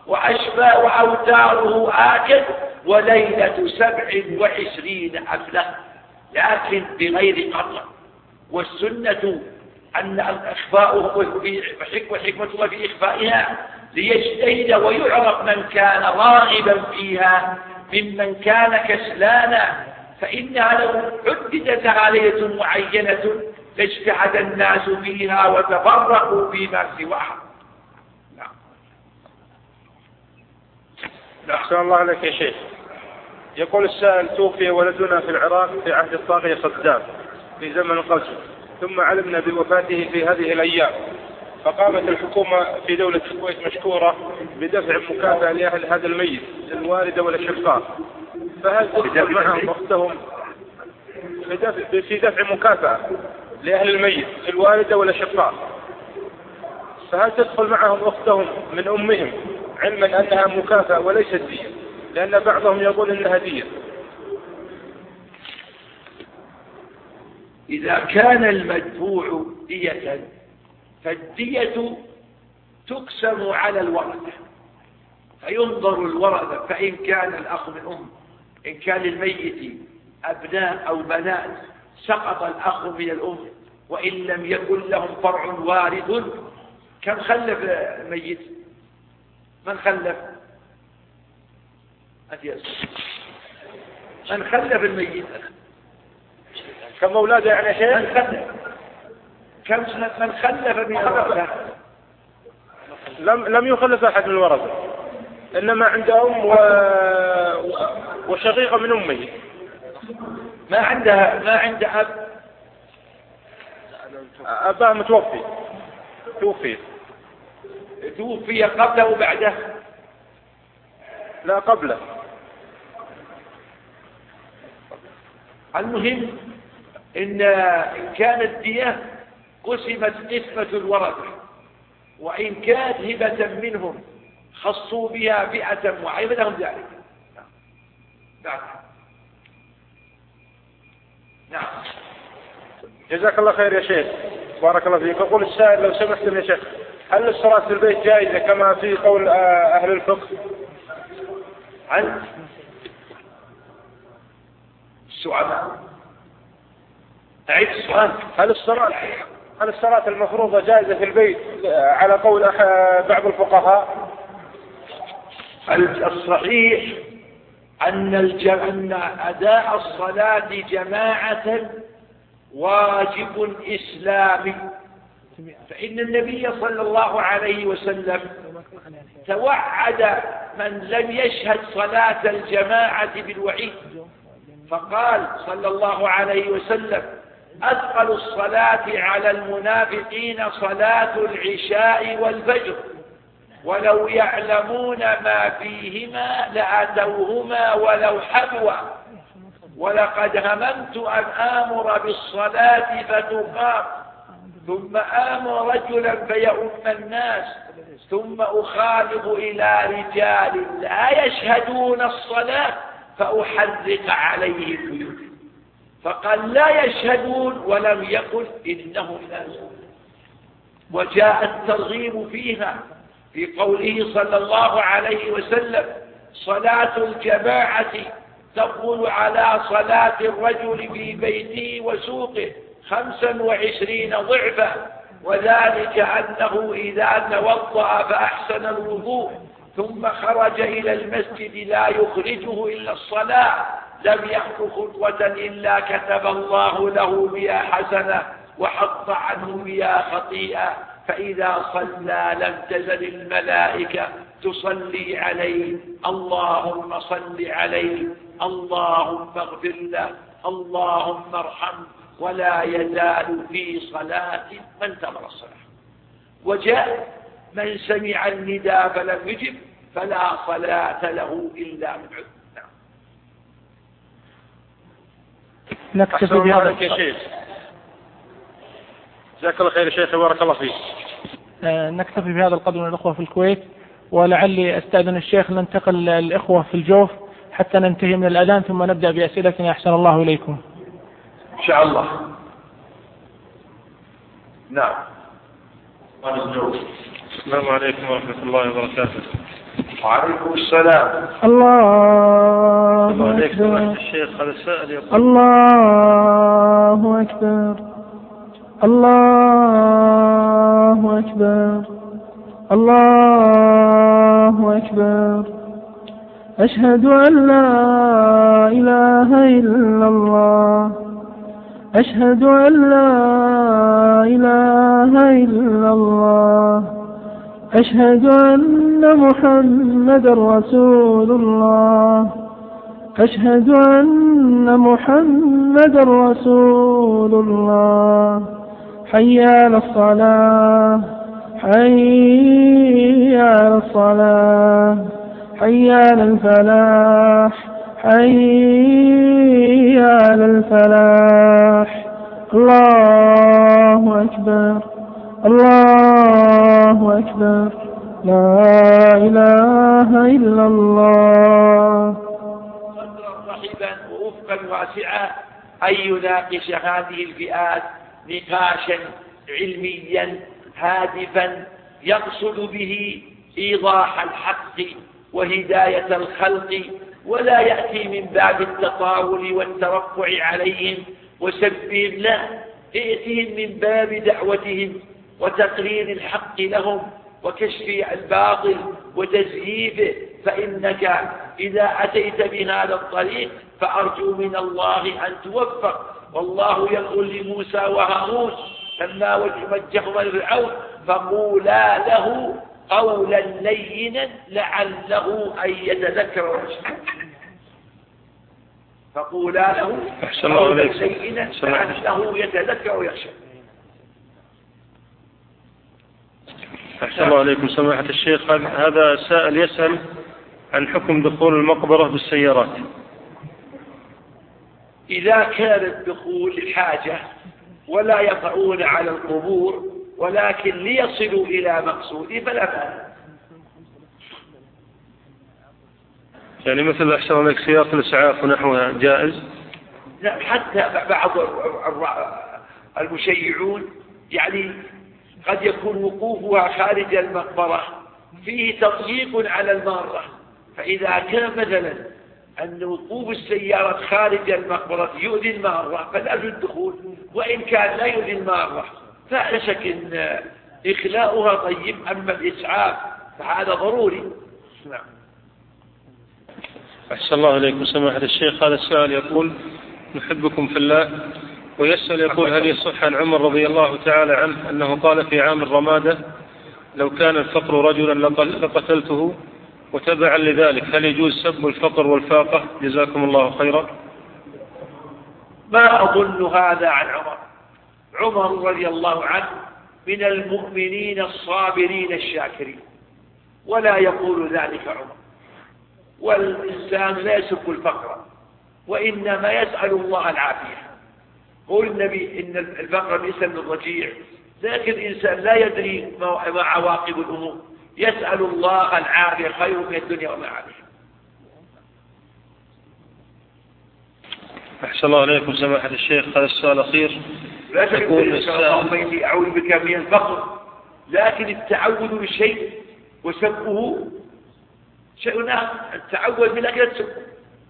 وأوتاره آكد، وليلة 27 حفلة، لكن بغير قطع. والسنة أن الإخفاء وحكمة الله في إخفائها ليجتهد ويعرف من كان راغبا فيها ممن كان كسلانا، فإنها لو حددت علية معينة لاجتهد الناس فيها وتفرقوا فيما سواها. أحسن الله عليك يا شيخ. يقول السائل: توفي ولدنا في العراق في عهد الطاغية صدام في زمن القوس، ثم علمنا بوفاته في هذه الأيام، فقامت الحكومة في دولة الكويت مشكورة بدفع مكافأة لأهل هذا الميت الوالدة والأشقاء، فهل تدخل معهم أختهم في دفع مكافأة لأهل الميت الوالدة والأشقاء، فهل تدخل معهم أختهم من أمهم علما أنها مكافأة وليست دية، لأن بعضهم يقول إنها دية؟ إذا كان المدفوع دية فالدية تقسم على الورثة، فينظر الورثة، فإن كان الأخ من أم، إن كان للميت أبناء أو بنات سقط الأخ من الأم، وإن لم يكن لهم فرع وارث. كم خلف الميت؟ من خلف؟ من خلف الميت؟ كم أولاده يعني شيء؟ من خلف من الورثة؟ لم يخلف أحد من الورثة، إنما عند أم وشقيقة من أمه. ما عند أب؟ أباه متوفي. توفي قبله وبعده؟ لا، قبله. المهم إن كانت دية قسمت قسمة الورثة، وإن كانت هبة منهم خصوا بها فئة معينة لهم ذلك. نعم. جزاك الله خير يا شيخ، بارك الله فيك. يقول السائل: لو سمحتم يا شيخ، هل الصلاة في البيت جائزة كما في قول أهل الفقه؟ عن السؤال. أعيد السؤال. هل الصلاة المفروضة جائزة في البيت على قول بعض الفقهاء؟ الصحيح أن أداء الصلاة جماعة واجب إسلامي، فإن النبي صلى الله عليه وسلم توعد من لم يشهد صلاة الجماعة بالوعيد، فقال صلى الله عليه وسلم: أثقل الصلاة على المنافقين صلاة العشاء والفجر، ولو يعلمون ما فيهما لأتوهما ولو حبوا، ولقد هممت أن آمر بالصلاة فتقام، ثم آمر رجلا فيؤم الناس، ثم أخالف إلى رجال لا يشهدون الصلاة فأحرق عليهم بيوتهم. فقال لا يشهدون ولم يقل إنهم لا يشهدون. وجاء الترغيب فيها في قوله صلى الله عليه وسلم: صلاة الجماعة تفضل على صلاة الرجل في بيته وسوقه 25 ضعفا، وذلك أنه إذا توضأ فأحسن الوضوء ثم خرج إلى المسجد لا يخرجه إلا الصلاة لم يخطو خطوة إلا كتب الله له بها حسنة وحط عنه بها خطيئة، فإذا صلى لم تزل الملائكة تصلي عليه: اللهم صل عليه، اللهم اغفر له، اللهم ارحمه، ولا يزال في صلاة من تمر الصلاة. وجاء من سمع النداء فلم يجب فلا صلاة له إلا من عذر. نكتفي بهذا يا شيخ. جزاك الله خير يا شيخ، بارك الله فيك. نكتفي بهذا القدر من الأخوة في الكويت، ولعلي أستأذن الشيخ ننتقل الإخوة في الجوف حتى ننتهي من الأذان ثم نبدأ بأسئلتنا. أحسن الله إليكم. إن شاء الله. نعم. السلام عليكم ورحمة الله وبركاته. وعليكم السلام. الله أكبر. الشيخ هذا السائل يقول الله أكبر الله أكبر الله أكبر أشهد أن لا إله إلا الله أشهد أن لا إله إلا الله أشهد أن محمدا رسول الله أشهد أن محمدا رسول الله حي على الصلاة حي على الصلاة حي على الفلاح حي على الفلاح. الله أكبر الله أكبر لا إله إلا الله. صدرا رحبا وأفقا واسعا أن يناقش هذه الفئات نقاشا علميا هادفا يقصد به إيضاح الحق وهداية الخلق، ولا يأتي من باب التطاول والترفع عليهم وسبهم، لا، يأتيهم من باب دعوتهم وتقرير الحق لهم وكشف الباطل وتزييفه. فإنك إذا أتيت بهذا الطريق فأرجو من الله أن توفق. والله يقول لموسى وهارون لما وجههما لفرعون فقولا له قولا لينا لعله أن يتذكر ويخشى. فقولا له قولا لينا لعله يتذكر ويخشى. أحسن الله عليكم سماحة الشيخ. هذا سائل يسأل عن حكم دخول المقبرة بالسيارات. إذا كان الدخول الحاجة ولا يقعون على القبور ولكن ليصلوا إلى مقصود فلا بأس. يعني مثل أحسن الله عليك سيارة الإسعاف ونحوها جائز؟ لا، حتى بعض المشيعون يعني قد يكون وقوفها خارج المقبرة فيه تضييق على المارة، فإذا كان مثلا أن وقوف السيارة خارج المقبرة يؤذي المارة فلا يجوز الدخول، وإن كان لا يؤذي المارة فلا شك أن إخلاؤها طيب. أما الإسعاف فهذا ضروري. نعم. أحسن الله عليكم سماحة الشيخ. هذا السؤال يقول نحبكم في الله، ويسأل يقول هل يصح عن عمر رضي الله تعالى عنه أنه قال في عام الرمادة لو كان الفقر رجلا لقتلته، وتبعا لذلك هل يجوز سب الفقر والفاقة؟ جزاكم الله خيرا. ما أظن هذا عن عمر. عمر رضي الله عنه من المؤمنين الصابرين الشاكرين، ولا يقول ذلك عمر. والإنسان لا يسب الفقر وإنما يسأل الله العافية. قول النبي إن الفقر ليس من الرجيع، لكن الإنسان لا يدري ما عواقب الأمور، يسأل الله العافية خير من الدنيا وما عليها. أحسن الله عليكم سماحة الشيخ. هذا السؤال الأخير يقول اللهم إني أعوذ بك من الفقر، لكن التعوذ بشيء وسبه شيء آخر. التعوذ بالله لا تسبه.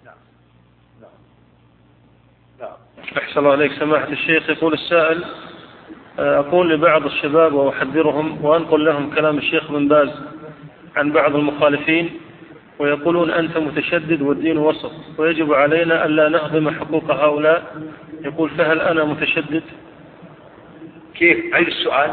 أحسن الله عليك سماحة الشيخ. يقول السائل أقول لبعض الشباب وأحذرهم وأنقل لهم كلام الشيخ بن باز عن بعض المخالفين، ويقولون أنت متشدد والدين وسط ويجب علينا ألا نهضم حقوق هؤلاء. يقول فهل أنا متشدد؟ كيف؟ عيد السؤال.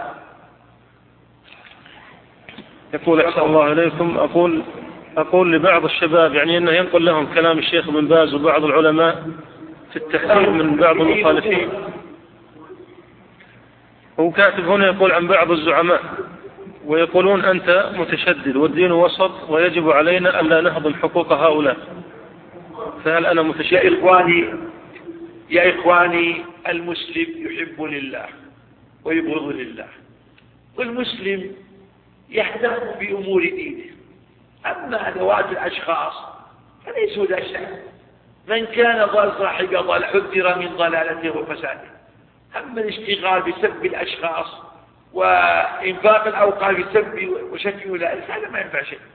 يقول أحسن الله عليكم أقول لبعض الشباب يعني أنه ينقل لهم كلام الشيخ بن باز وبعض العلماء في التحذير من بعض المخالفين. هو كاتب هنا يقول عن بعض الزعماء ويقولون أنت متشدد والدين وسط ويجب علينا أن لا نهضم حقوق هؤلاء، فهل أنا متشدد؟ يا إخواني المسلم يحب لله ويبغض لله، والمسلم يهتم بأمور دينه. أما ذوات الأشخاص فليسوا ذا شيء، من كان صاحب ضلال حذر من ضلالته وفساده. أما الاشتغال بسب الأشخاص وإنفاق الأوقات بسب وشتم أولئك هذا ما ينفع شيء.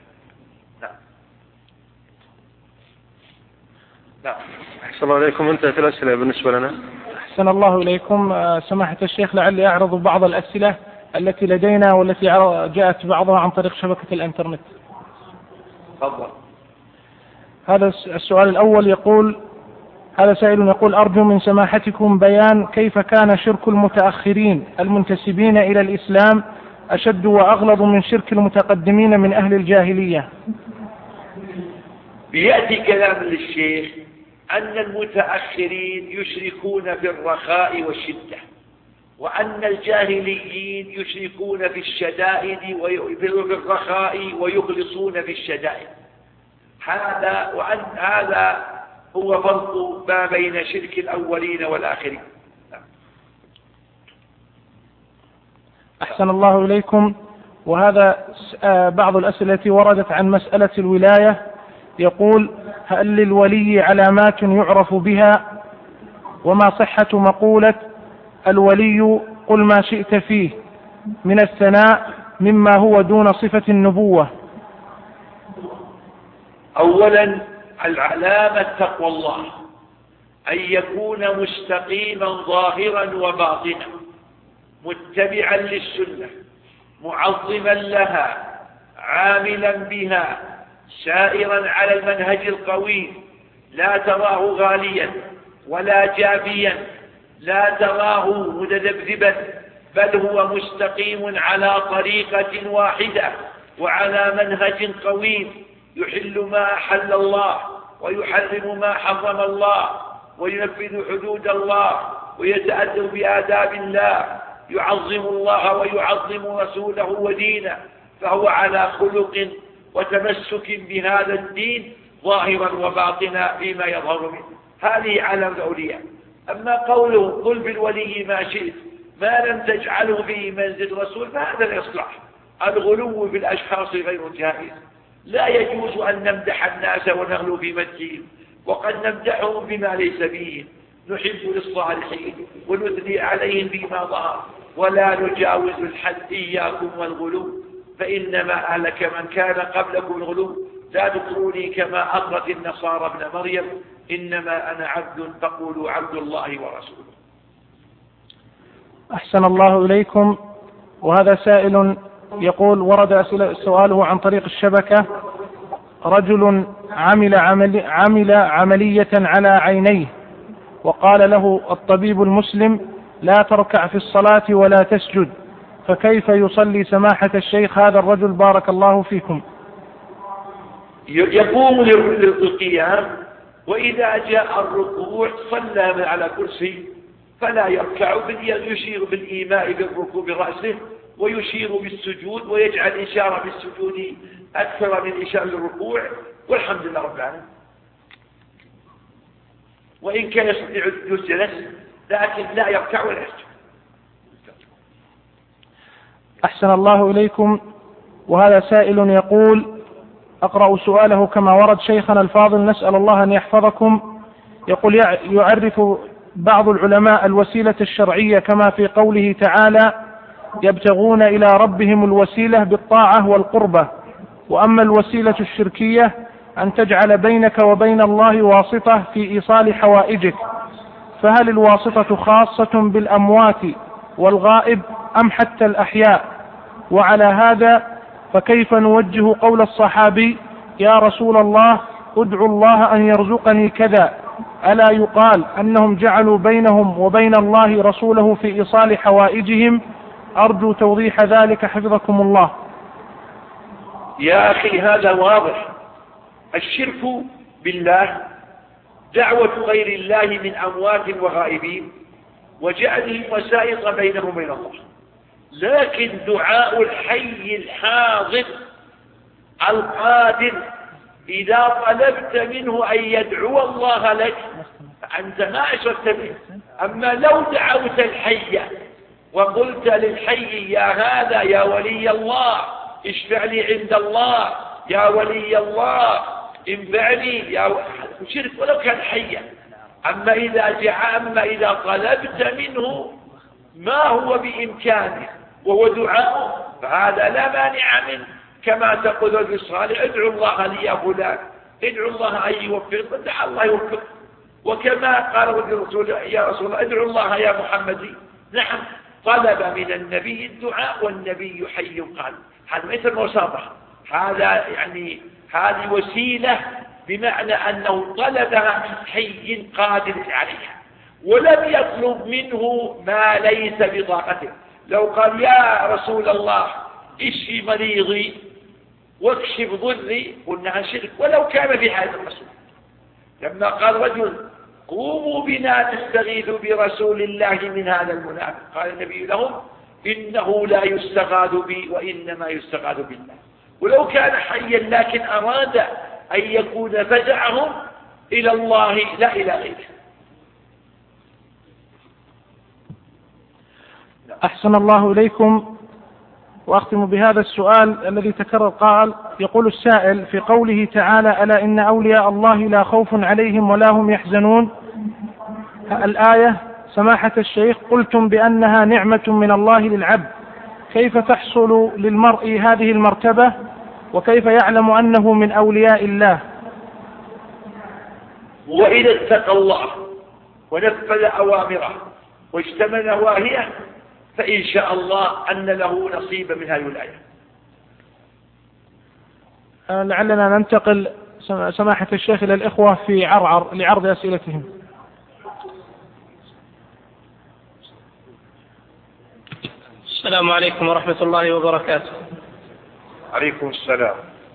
نعم. أحسن الله إليكم، انتهت الأسئلة بالنسبة لنا. أحسن الله إليكم سماحة الشيخ، لعلي أعرض بعض الأسئلة التي لدينا والتي جاءت بعضها عن طريق شبكة الإنترنت. تفضل. هذا السؤال الأول يقول، هذا سائل يقول: أرجو من سماحتكم بيان كيف كان شرك المتأخرين المنتسبين إلى الإسلام أشد وأغلظ من شرك المتقدمين من أهل الجاهلية. بيأتي كلام للشيخ أن المتأخرين يشركون في الرخاء والشدة، وأن الجاهليين يشركون في الشدائد في الرخاء ويخلصون في الشدائد. هذا هو فرق ما بين شرك الأولين والآخرين. أحسن الله إليكم. وهذا بعض الأسئلة التي وردت عن مسألة الولاية. يقول: هل للولي علامات يعرف بها؟ وما صحة مقولة الولي قل ما شئت فيه من الثناء مما هو دون صفة النبوة؟ أولا العلامة تقوى الله، أن يكون مستقيما ظاهرا وباطنا، متبعا للسنة، معظما لها، عاملا بها، سائرا على المنهج القويم، لا تراه غاليا ولا جافيا، لا تراه متذبذبا، بل هو مستقيم على طريقة واحدة وعلى منهج قويم، يحل ما أحل الله ويحرم ما حرم الله وينفذ حدود الله ويتأدب بآداب الله، يعظم الله ويعظم رسوله ودينه، فهو على خلق وتمسك بهذا الدين ظاهرا وباطنا فيما يظهر منه. هذه علامة الأولياء. أما قوله قل بالولي ما شئت ما لم تجعله في منزل رسول فهذا لا يصلح. الغلو بالأشخاص غير جائز، لا يجوز أن نمدح الناس ونغلو في مدحهم، وقد نمدحهم بما ليس فيهم، نحب للصالحين ونثني عليهم بما ظهر، ولا نجاوز الحد. إياكم والغلو فإنما أهلك من كان قبلكم الغلو، لا تطروني كما أطرت النصارى ابن مريم، إنما أنا عبد فقولوا عبد الله ورسوله. أحسن الله إليكم. وهذا سائل يقول: ورد سؤاله عن طريق الشبكة: رجل عمل عملية على عينيه، وقال له الطبيب المسلم: لا تركع في الصلاة ولا تسجد، فكيف يصلي سماحة الشيخ هذا الرجل بارك الله فيكم؟ يقوم للقيام، وإذا جاء الركوع صلى على كرسي فلا يركع، بل يشير بالإيماء بالركوع برأسه ويشير بالسجود ويجعل إشارة بالسجود أكثر من إشارة للركوع، والحمد لله رب العالمين. وإن كان يستطيع يجلس لكن لا يركع ولا يسجد. أحسن الله إليكم. وهذا سائل يقول: أقرأ سؤاله كما ورد. شيخنا الفاضل نسأل الله أن يحفظكم. يقول: يعرف بعض العلماء الوسيلة الشرعية كما في قوله تعالى: يبتغون إلى ربهم الوسيلة بالطاعة والقربة، وأما الوسيلة الشركية أن تجعل بينك وبين الله واسطة في إيصال حوائجك، فهل الواسطة خاصة بالأموات والغائب أم حتى الأحياء؟ وعلى هذا فكيف نوجه قول الصحابي: يا رسول الله ادعو الله أن يرزقني كذا، ألا يقال أنهم جعلوا بينهم وبين الله رسوله في إيصال حوائجهم؟ أرجو توضيح ذلك حفظكم الله. يا أخي هذا واضح. الشرك بالله دعوة غير الله من أموات وغائبين وجعلهم وسائط بينهم وبين الله، لكن دعاء الحي الحاضر القادر إذا طلبت منه أن يدعو الله لك فأنت ما أشركت به. أما لو دعوت الحي وقلت للحي يا هذا يا ولي الله اشفع لي عند الله، يا ولي الله انفع لي يا شرك ولو كان حيا. أما إذا طلبت منه ما هو بإمكانه وهو دعاء فهذا لا مانع منه، كما تقول الصالح ادعو الله لي يا فلان، ادعو الله أن يوفق، فدعا الله يوفق. وكما قال الرسول يا رسول الله ادعو الله يا محمدي، نعم طلب من النبي الدعاء والنبي حي قال. هذا مثل مصابة، هذا يعني هذه وسيلة بمعنى أنه طلبها من حي قادر عليها، ولم يطلب منه ما ليس بطاقته. لو قال يا رسول الله اشفي مريضي واكشف ضري قلنا شرك ولو كان في حال الرسول. لما قال رجل قوموا بنا نستغيث برسول الله من هذا المنافق، قال النبي لهم إنه لا يستغاث بي وإنما يستغاث بالله. ولو كان حيا لكن أراد أن يكون فزعهم إلى الله لا إلى غيره. أحسن الله إليكم. وأختم بهذا السؤال الذي تكرر. قال يقول السائل في قوله تعالى ألا إن أولياء الله لا خوف عليهم ولا هم يحزنون، الآية سماحة الشيخ قلتم بأنها نعمة من الله للعبد، كيف تحصل للمرء هذه المرتبة وكيف يعلم أنه من أولياء الله؟ وإذا اتقى الله ونفذ أوامره واجتنب نواهيه فإن شاء الله أن له نصيب من هذه الآية. لعلنا ننتقل سماحة الشيخ إلى الإخوة في عرعر لعرض أسئلتهم. السلام عليكم ورحمة الله وبركاته. عليكم السلام.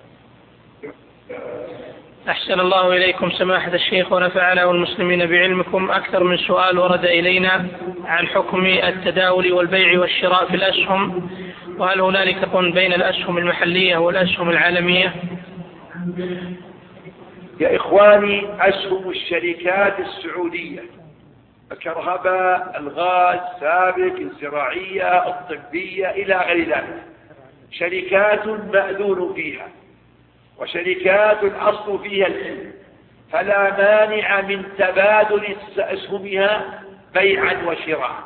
أحسن الله إليكم سماحة الشيخ ونفعنا والمسلمين بعلمكم. أكثر من سؤال ورد إلينا عن حكم التداول والبيع والشراء في الأسهم، وهل هنالك فرق بين الأسهم المحلية والأسهم العالمية؟ يا إخواني، أسهم الشركات السعودية الكهرباء، الغاز، سابق، الزراعية، الطبية إلى غير ذلك شركات مأذون فيها وشركات الأصل فيها العلم، فلا مانع من تبادل أسهمها بيعا وشراء.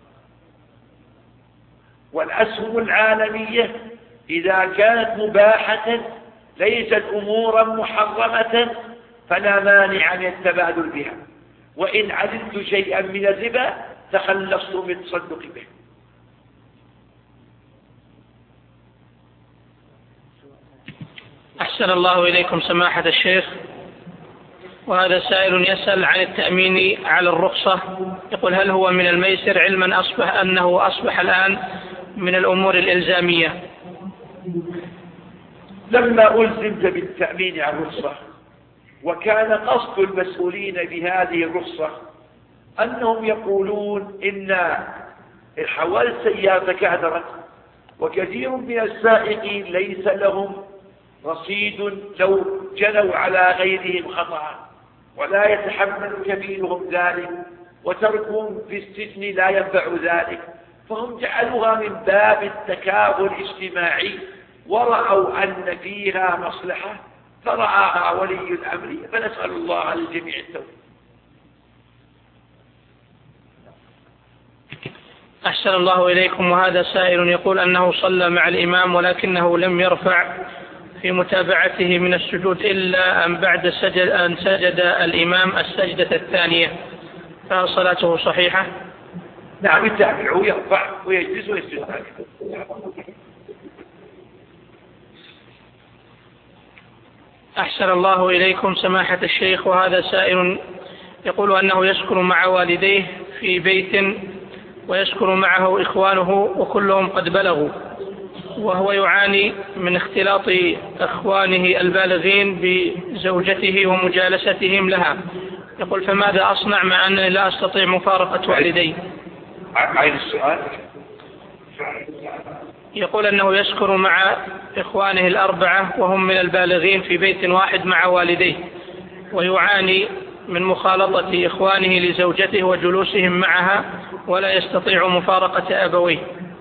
والأسهم العالمية إذا كانت مباحة ليست أمورا محرمة فلا مانع من التبادل بها، وإن علمت شيئا من الربا تخلصت من التصدق به. أحسن الله إليكم سماحة الشيخ. وهذا سائل يسأل عن التأمين على الرخصة، يقول هل هو من الميسر علما أنه أصبح الآن من الأمور الإلزامية؟ لما ألزمت بالتأمين على الرخصة وكان قصد المسؤولين بهذه الرخصة أنهم يقولون إن الحوادث السيارة تكاثرت وكثير من السائقين ليس لهم رصيد لو جنوا على غيرهم خطأ، ولا يتحمل كبيرهم ذلك، وتركهم في السجن لا ينفع ذلك، فهم جعلوها من باب التكافل الاجتماعي ورأوا أن فيها مصلحة فرعاها ولي الأمر، فنسأل الله للجميع التوفيق. أحسن الله إليكم. وهذا سائل يقول أنه صلى مع الإمام ولكنه لم يرفع في متابعته من السجود إلا أن بعد أن سجد الإمام السجدة الثانية، فهل صلاته صحيحة؟ نعم، يتابعه يرفع ويجلس ويسجد. أحسن الله إليكم سماحة الشيخ. وهذا سائل يقول أنه يسكن مع والديه في بيت ويسكن معه إخوانه وكلهم قد بلغوا، وهو يعاني من اختلاط أخوانه البالغين بزوجته ومجالستهم لها. يقول فماذا أصنع مع أنني لا أستطيع مفارقة والدي؟ عين السؤال. يقول أنه يشكر مع إخوانه الأربعة وهم من البالغين في بيت واحد مع والديه، ويعاني من مخالطة إخوانه لزوجته وجلوسهم معها ولا يستطيع مفارقة أبويه.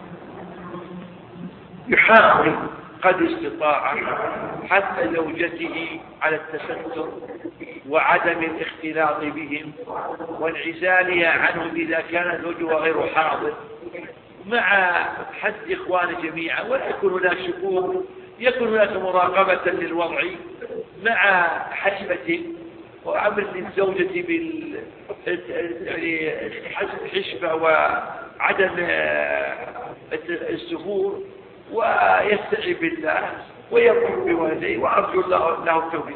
يحاول قد استطاع حتى زوجته على التستر وعدم الاختلاط بهم وانعزالها عنه إذا كان زوجها غير حاضر، مع حد إخوانه جميعا، ولا يكون هناك شكور، يكون هناك مراقبة للوضع مع حسبة وعمل للزوجة بالحسبة وعدم السفور، ويستعي بالله ويقوم بوالديه، وأرجو له التوفيق.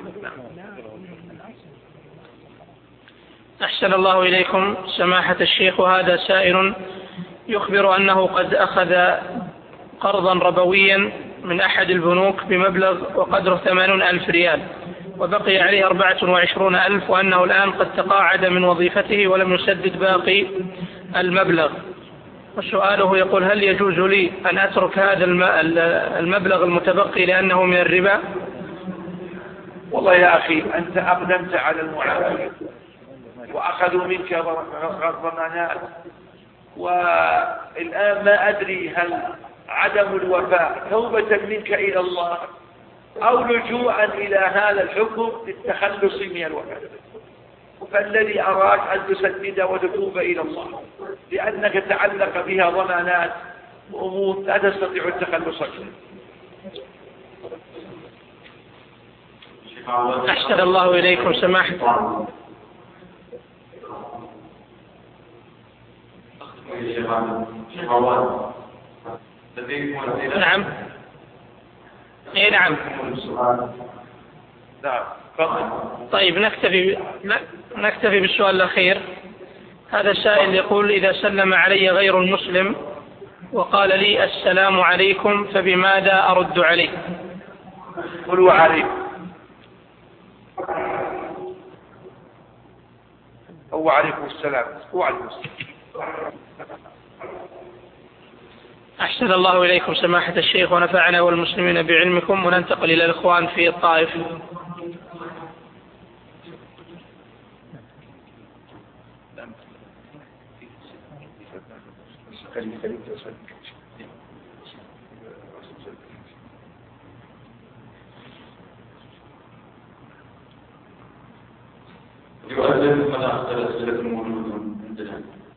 أحسن الله إليكم سماحة الشيخ. وهذا سائل يخبر أنه قد أخذ قرضا ربويا من أحد البنوك بمبلغ وقدره 80,000 ريال، وبقي عليه 24,000، وأنه الآن قد تقاعد من وظيفته ولم يسدد باقي المبلغ. وسؤاله يقول: هل يجوز لي أن أترك هذا المبلغ المتبقي لأنه من الربا؟ والله يا أخي، أنت أقدمت على المعاملة وأخذوا منك ضمانات، والآن ما أدري هل عدم الوفاء توبة منك إلى الله أو لجوءا إلى هذا الحكم للتخلص من الوفاء. فالذي أراك أن تسدد وتتوب إلى الله، لأنك تعلق بها ضمانات وأمور لا تستطيع التخلص منها. أحسن الله إليكم سماحة. نعم. اي نعم. نعم. طيب نكتفي بالسؤال الأخير. هذا السائل يقول: إذا سلم علي غير المسلم وقال لي السلام عليكم فبماذا أرد عليه؟ قلوا عليكم أو عليكم السلام وعليكم السلام. أحسن الله إليكم سماحة الشيخ، ونفعنا والمسلمين بعلمكم. وننتقل إلى الإخوان في الطائف. يؤذن فلا أخذ الأسئلة الموجودة عندنا.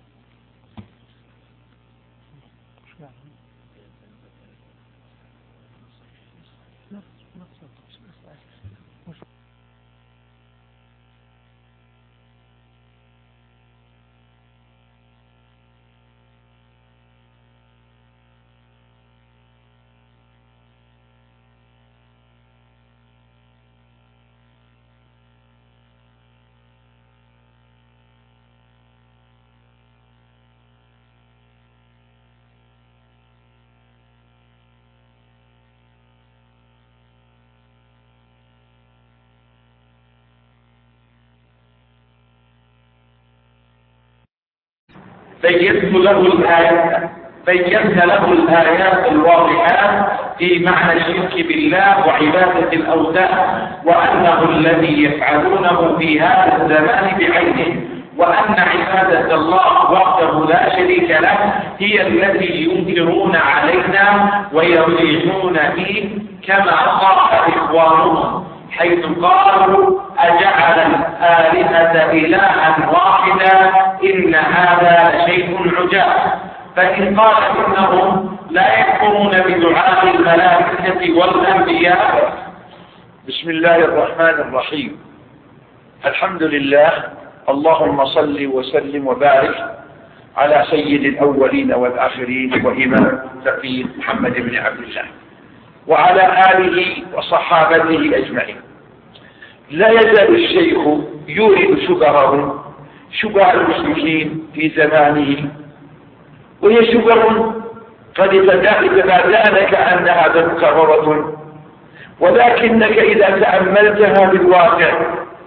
بينت له الآيات الواضحات في معنى الشرك بالله وعبادة الأوثان، وأنه الذي يفعلونه في هذا الزمان بعينه، وأن عبادة الله وحده لا شريك له هي التي ينكرون علينا ويطيعون فيه، كما قال إخوانهم حيث قالوا: أجعل الآلهة إلها واحدا إن هذا لشيء عجاب. فإن قال إنهم لا يكفرون بدعاء الملائكة والأنبياء. بسم الله الرحمن الرحيم. الحمد لله، اللهم صل وسلم وبارك على سيد الأولين والآخرين وإمام المتقين محمد بن عبد الله وعلى آله وصحابته أجمعين. لا يزال الشيخ يورد شبههم، شبه المشركين في زمانه، وهي شبه قد تبادأ كأنها مكررة، ولكنك إذا تأملتها بالواقع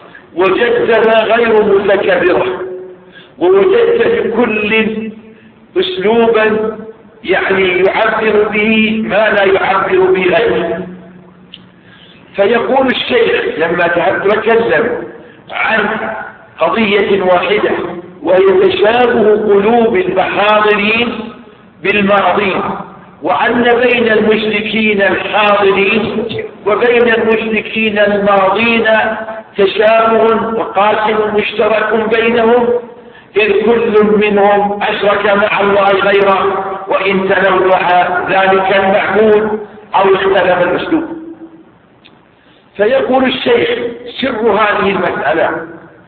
وجدتها غير متكررة، ووجدت لكل أسلوبا يعني يعبر به ما لا يعبر به غيره. فيقول الشيخ لما تكلم عن قضية واحدة وهي تشابه قلوب الحاضرين بالماضين، وأن بين المشركين الحاضرين وبين المشركين الماضين تشابه وقاسم مشترك بينهم، إذ كل منهم أشرك مع الله غيره وإن تنوع ذلك المعبود أو اختلف الأسلوب. فيقول الشيخ سر هذه المسألة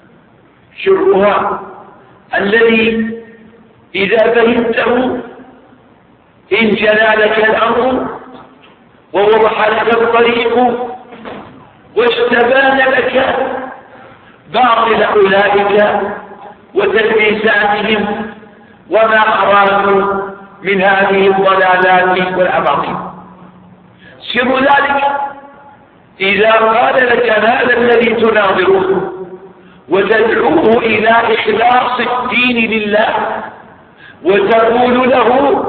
سرها الذي إذا فهمته انجلى لك الأمر ووضح لك الطريق واستبان لك باطل أولئك وتلبيساتهم وما أرادوا من هذه الضلالات والأباطيل. سر ذلك إذا قال لك هذا الذي تناظره وتدعوه إلى إخلاص الدين لله وتقول له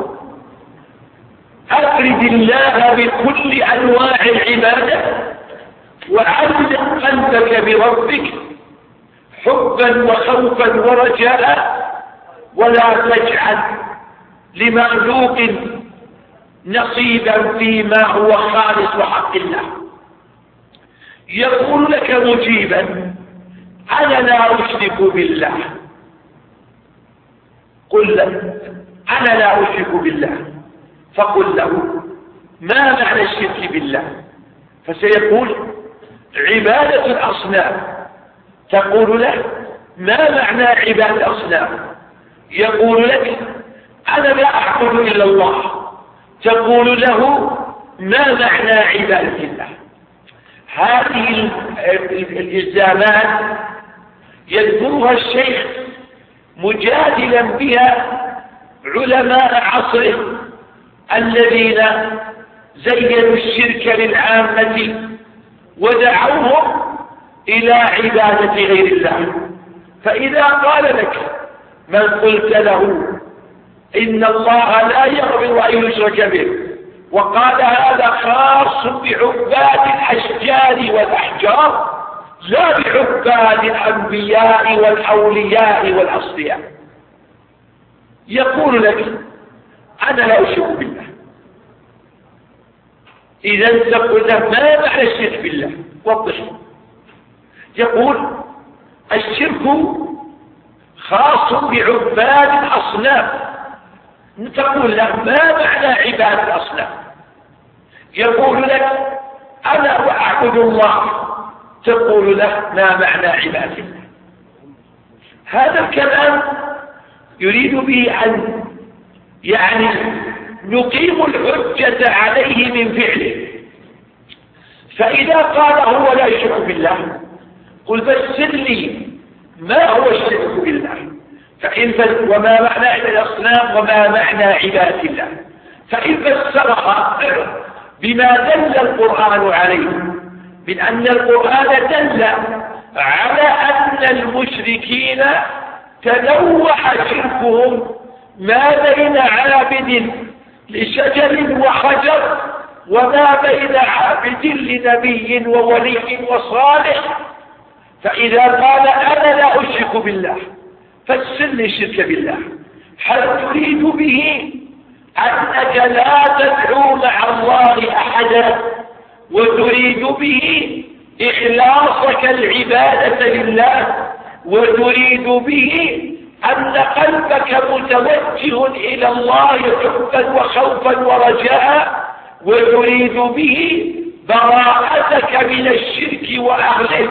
أفرد الله بكل أنواع العبادة وعلق قلبك بربك حبا وخوفا ورجاء، ولا تجعل لمخلوق نصيبا فيما هو خالص وحق الله. يقول لك مجيبا أنا لا أشرك بالله. قل له أنا لا أشرك بالله، فقل له ما معنى الشرك بالله؟ فسيقول عبادة الأصنام. تقول له ما معنى عبادة الأصنام؟ يقول لك أنا لا أعبد إلا الله. تقول له ما معنى عبادة الله؟ هذه الإلزامات يذكرها الشيخ مجادلا بها علماء عصره الذين زينوا الشرك للعامة ودعوهم إلى عبادة غير الله. فإذا قال لك من قلت له إن الله لا يغفر أن يشرك به، وقال هذا خاص بعباد الأشجار والأحجار لا بعباد الأنبياء والأولياء والأصفياء، يقول لك أنا لا أشرك بالله. إذا تقول له ما معنى الشرك بالله؟ وضح. يقول الشرك خاص بعباد الأصنام. تقول له ما معنى عباد الأصنام؟ يقول لك أنا أعبد الله. تقول له ما معنى عباد الله؟ هذا الكلام يريد به أن يعني نقيم الحجة عليه من فعله. فإذا قال هو لا يشرك بالله قل فسر لي ما هو الشرك بالله، وما معنى عبادة الأصنام وما معنى عبادة الله. فإن فسرها بما دل القرآن عليه من أن القرآن دل على أن المشركين تنوع شركهم ما بين عابد لشجر وحجر وما بين عابد لنبي وولي وصالح. فإذا قال أنا لا أشرك بالله فسر لي الشرك بالله. هل تريد به أنك لا تدعو مع الله أحدا وتريد به إخلاصك العبادة لله وتريد به أن قلبك متوجه إلى الله حبا وخوفا ورجاء وتريد به براءتك من الشرك وأهله؟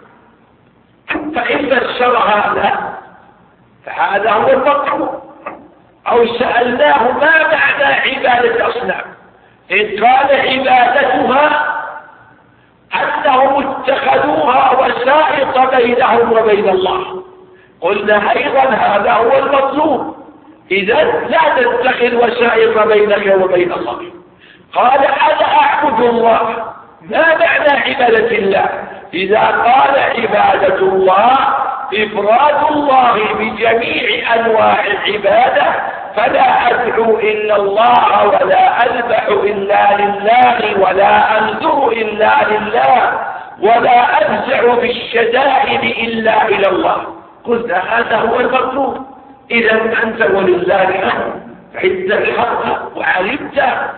فإن فسر هذا فهذا هو المطلوب. أو سألناه ما معنى عبادة الأصنام؟ إن قال عبادتها أنهم اتخذوها وسائط بينهم وبين الله، قلنا أيضا هذا هو المطلوب. إذا لا تتخذ وسائط بينك وبين الله. قال أنا أعبد الله، ما معنى عبادة الله؟ إذا قال عبادة الله إفراد الله بجميع أنواع العبادة، فلا أدعو إلا الله ولا أذبح إلا لله ولا أنذر إلا لله ولا أنزع بالشدائد إلا إلى الله. قلت هذا هو المطلوب. إذا أنت ولله الحمد عدت الحق وعلمت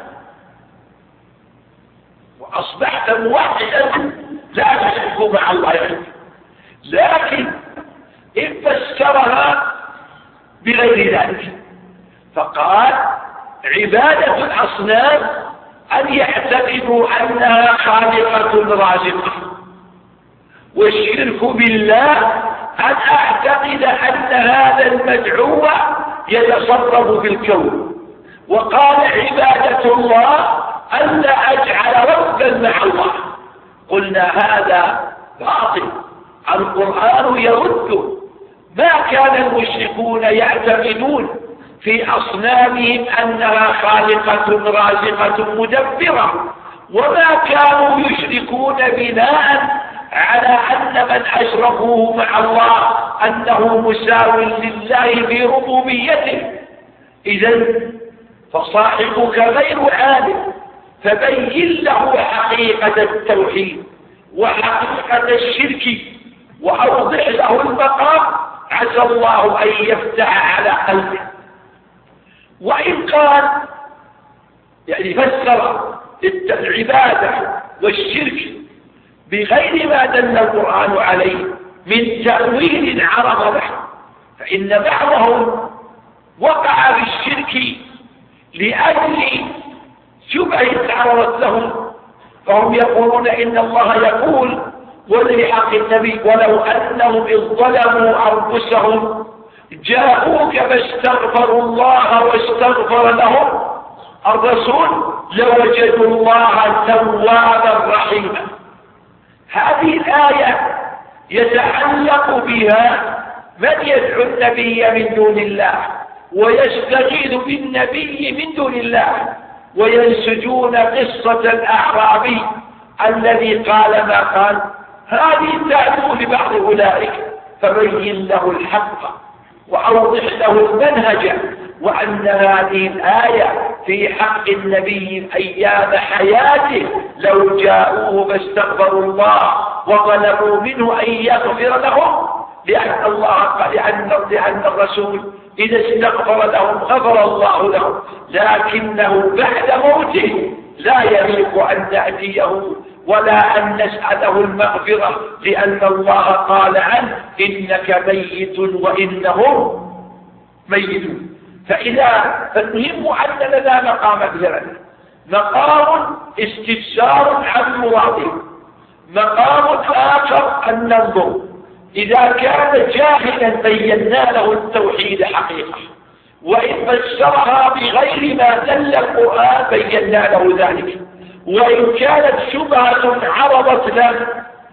وأصبحت موحدا لا تشرك مع الله يعني. لكن إن فسرها بغير ذلك فقال عبادة الأصنام أن يعتقدوا أنها خالقة رازقة، والشرك بالله أن أعتقد أن هذا المدعو يتصرف في الكون. وقال عبادة الله أن لا أجعل ربا مع الله. قلنا هذا باطل، القرآن يرد. ما كان المشركون يعتقدون في أصنامهم أنها خالقة رازقة مدبرة، وما كانوا يشركون بناء على أن من أشركوه مع الله أنه مساو لله في ربوبيته. إذن فصاحبك غير عالم، فبين له حقيقة التوحيد وحقيقة الشرك وأوضح له المقام، عسى الله أن يفتح على قلبه. وإن قال يعني فسر العبادة والشرك بغير ما دل القرآن عليه من تأويل عرض له، فإن بعضهم وقع في الشرك لأجل شبهة عرضت لهم، فهم يقولون إن الله يقول ولحق النبي ولو أنهم إذ ظلموا أنفسهم جاءوك فاستغفروا الله واستغفر لهم الرسول لوجدوا الله توابا رحيما. هذه الآية يتعلق بها من يدعو النبي من دون الله ويستغيث بالنبي من دون الله، وينسجون قصة الأعرابي الذي قال ما قال. هذه تعدو لبعض أولئك، فبين له الحق وأوضح له المنهج، وأن هذه الآية في حق النبي أيام حياته لو جاءوه فاستغفروا الله وطلبوا منه أن يغفر لهم، لأن الرسول إذا استغفر لهم غفر الله لهم، لكنه بعد موته لا يليق أن نأتيه ولا أن نسأله المغفرة، لأن الله قال عنه إنك ميت وإنهم ميتون. فالمهم أن لنا مقام ذلك، مقام استفسار عن مراده، مقام آخر أن ننظر إذا كان جاهلا بينا له التوحيد حقيقة، وإن فسرها بغير ما دل القرآن بينا له ذلك، وإن كانت شبهة عرضت له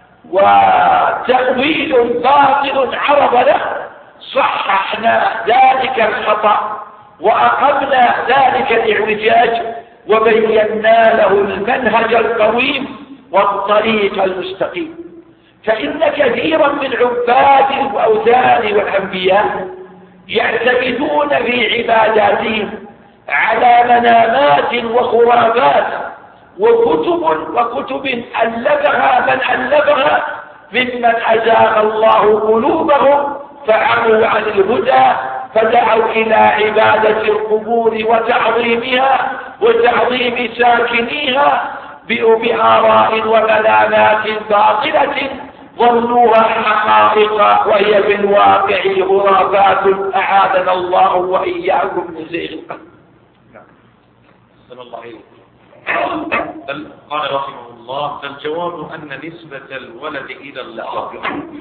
وتأويل باطل عرض له صححنا ذلك الخطأ وأقمنا ذلك الاعوجاج وبينا له المنهج القويم والطريق المستقيم. فإن كثيرا من عباد الأوثان والأنبياء يعتقدون في عباداتهم على منامات وخرافات وكتب ألفها من ألفها ممن أزاغ الله قلوبهم فعموا عن الهدى، فدعوا إلى عبادة القبور وتعظيمها وتعظيم ساكنيها بآراء ومنامات باطلة ظنوها حقائق وهي في الواقع خرافات أعاذنا الله وإياكم من زيغ القلب. صلى الله عليه وسلم. قال رحمه الله: فالجواب أن نسبة الولد إلى الله.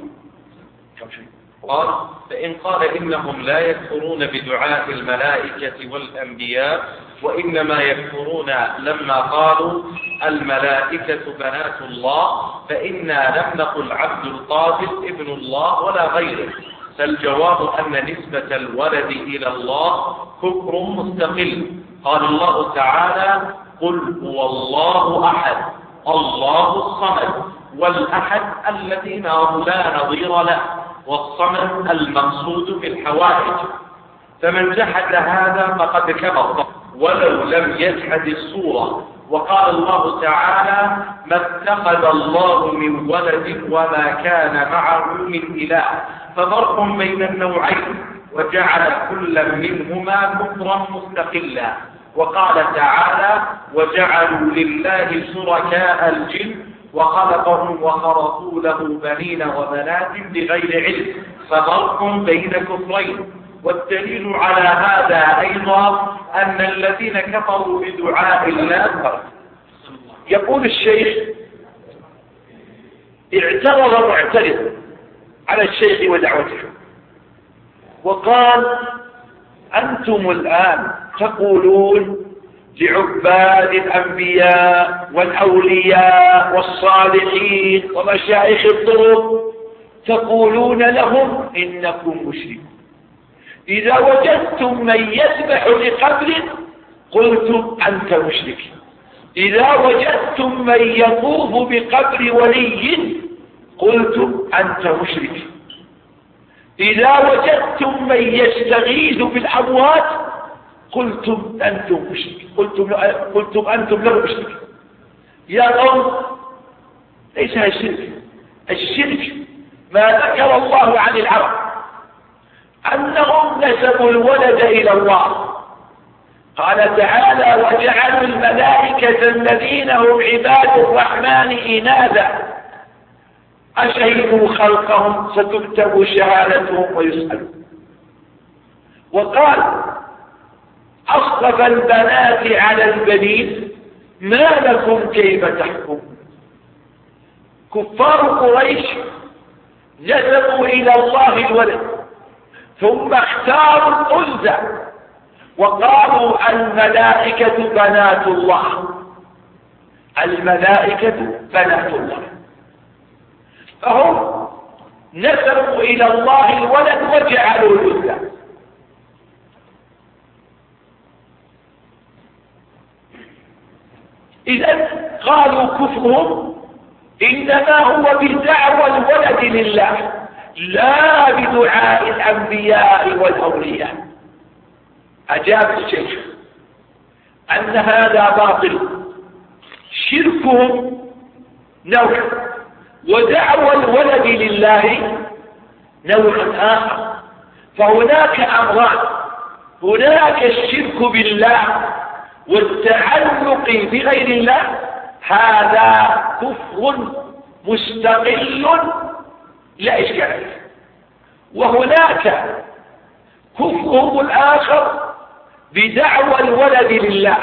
قال: فإن قال إنهم لا يكفرون بدعاء الملائكة والأنبياء وإنما يكفرون لما قالوا الملائكة بنات الله، فإنا لم نقل عبد القادر ابن الله ولا غيره. فالجواب أن نسبة الولد إلى الله كفر مستقل. قال الله تعالى: قل هو الله أحد الله الصمد والأحد الذي لا نظير له والصمد المقصود في الحوائج، فمن جحد هذا فقد كفر ولو لم يجحد الصورة. وقال الله تعالى: ما اتخذ الله من ولد وما كان معه من إله، ففرق بين النوعين، وجعل كل منهما كفرا مستقلا. وقال تعالى: وجعلوا لله شركاء الجن وخلقهم وخرقوا له بنين وبنات بغير علم، ففرق بين كفرين. والدليل على هذا أيضا أن الذين كفروا بدعاء الله. يقول الشيخ: اعترض معترض على الشيخ ودعوته وقال: أنتم الآن تقولون لعباد الأنبياء والأولياء والصالحين ومشايخ الطرق، تقولون لهم إنكم مشركون. إذا وجدتم من يذبح لقبر قلتم أنت مشرك. إذا وجدتم من يطوف بقبر ولي قلتم أنت مشرك. إذا وجدتم من يستغيث بالأموات قلتم أنتم مشرك، قلتم أنتم له مشرك. يا قوم، ليس الشرك. الشرك ما ذكر الله عن العرب أنهم نسبوا الولد إلى الله. قال تعالى: وجعلوا الملائكة الذين هم عباد الرحمن إناثا أشهدوا خلقهم ستكتب شهادتهم ويسألون. وقال: أصطفى البنات على البنين ما لكم كيف تحكم. كفار قريش نسبوا إلى الله الولد ثم اختاروا الأنثى وقالوا الملائكة بنات الله، الملائكة بنات الله. فهم نسبوا إلى الله الولد وجعلوا الأنثى. إذن قالوا كفرهم إنما هو بدعوى الولد لله لا بدعاء الأنبياء والأولياء. أجاب الشيخ أن هذا باطل، شركهم نوع، ودعوى الولد لله نوع آخر. فهناك أمران: هناك الشرك بالله والتعلق بغير الله، هذا كفر مستقل لا إشكال فيه. وهناك كفرهم الآخر بدعوى الولد لله،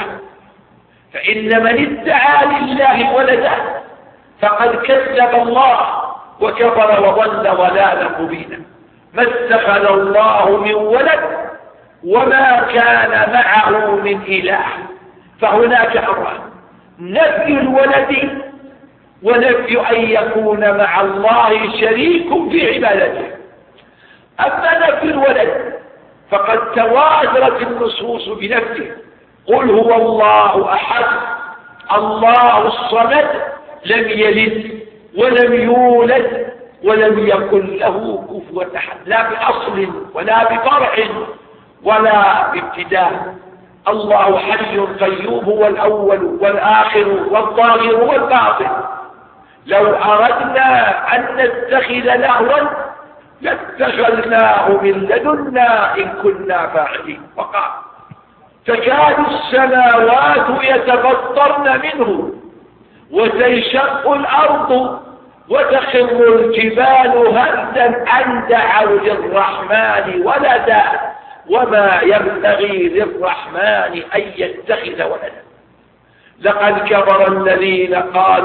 فإن من ادعى لله ولدا فقد كذب الله وكفر وضل ضلالا مبينا. ما اتخذ الله من ولد وما كان معه من إله. فهناك أمران: نفي الولد ونفي أن يكون مع الله شريك في عبادته. أما نفي الولد فقد تواترت النصوص بنفسه: قل هو الله أحد الله الصمد لم يلد ولم يولد ولم يكن له كفوا أحد، لا بأصل ولا بفرع ولا بابتداء. الله حي قيوم هو الأول والآخر والظاهر والباطن. لو أردنا أن نتخذ لهوا لاتخذناه من لدنا إن كنا فاعلين. وقال: تكاد السماوات يتفطرن منه وتنشق الأرض وتخر الجبال هدا أن دعوا للرحمن ولدا وما ينبغي للرحمن أن يتخذ ولدا. قد كفر الذين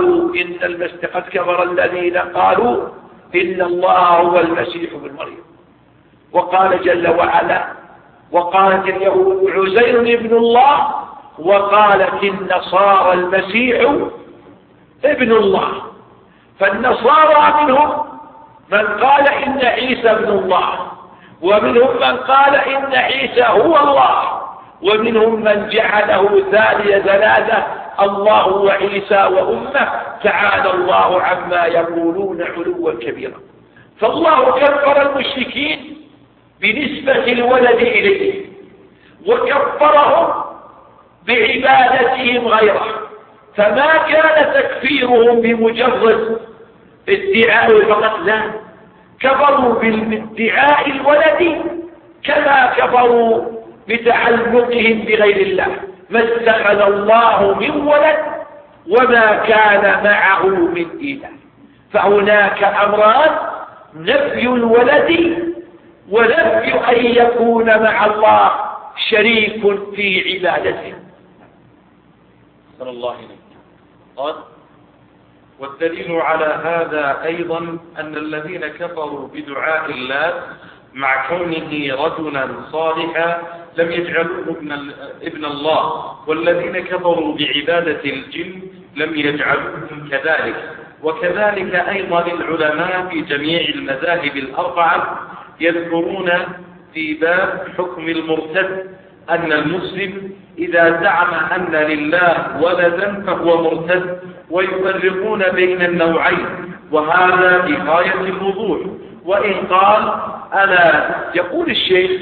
قالوا إن الله هو المسيح ابن مريم. وقال جل وعلا: وقالت اليهود عزير ابن الله وقالت النصارى المسيح ابن الله. فالنصارى منهم من قال إن عيسى ابن الله، ومنهم من قال إن عيسى هو الله، ومنهم من جعله ثاني ثلاثة الله وعيسى وأمه تعالى الله عما يقولون علوا كبيرا. فالله كفر المشركين بنسبة الولد إليه، وكفرهم بعبادتهم غيره، فما كان تكفيرهم بمجرد ادعاء فقط، لا، كفروا بادعاء الولد كما كفروا بتعلقهم بغير الله. ما اتخذ الله من ولد وما كان معه من إله. فهناك أمران: نفي الولد ونفي أن يكون مع الله شريك في عبادته. صلى الله عليه وسلم قال: والدليل على هذا أيضا أن الذين كفروا بدعاء الله مع كونه رجلا صالحا لم يجعلوه ابن الله، والذين كفروا بعبادة الجن لم يجعلوهم كذلك. وكذلك أيضا العلماء في جميع المذاهب الأربعة يذكرون في باب حكم المرتد أن المسلم إذا زعم أن لله ولدا فهو مرتد، ويفرقون بين النوعين، وهذا بغاية الوضوح. وإن قال أنا، يقول الشيخ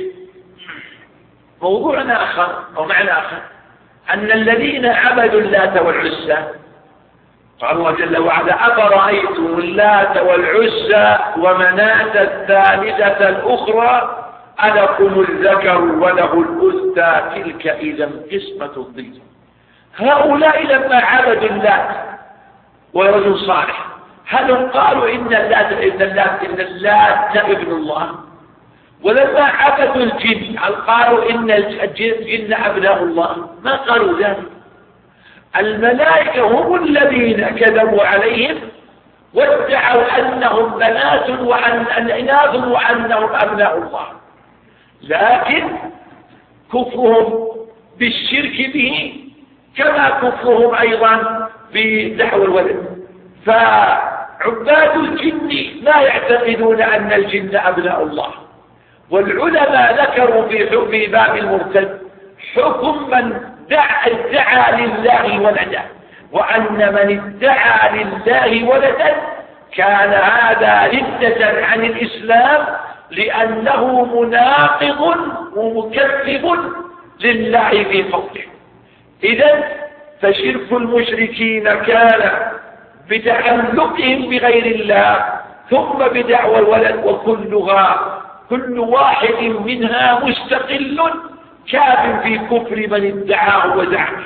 موضوع آخر أو معنى آخر، أن الذين عبدوا اللات والعزى، قال الله جل وعلا: أفرأيتم اللات والعزى ومناة الثالثة الأخرى ألكم الذكر وله الأنثى تلك إذا قسمة ضيزى. هؤلاء لما عبدوا اللات ورجل صالح، هل قالوا إن اللات ابن الله؟ ولما عبدوا الجن هل قالوا إن الجن أبناء الله؟ ما قالوا ذلك. الملائكة هم الذين كذبوا عليهم وادعوا أنهم بنات إناث وأنهم أبناء الله، لكن كفرهم بالشرك به كما كفرهم أيضا بدعوى الولد. فعباد الجن لا يعتقدون أن الجن أبناء الله. والعلماء ذكروا في باب المرتد حكم من ادعى لله ولدا، وأن من ادعى لله ولدا كان هذا ردة عن الإسلام، لأنه مناقض ومكذب لله في قوله. إذن فشرك المشركين كان بتعلقهم بغير الله ثم بدعوى الولد، كل واحد منها مستقل كاف في كفر من ادعاه وزعمه.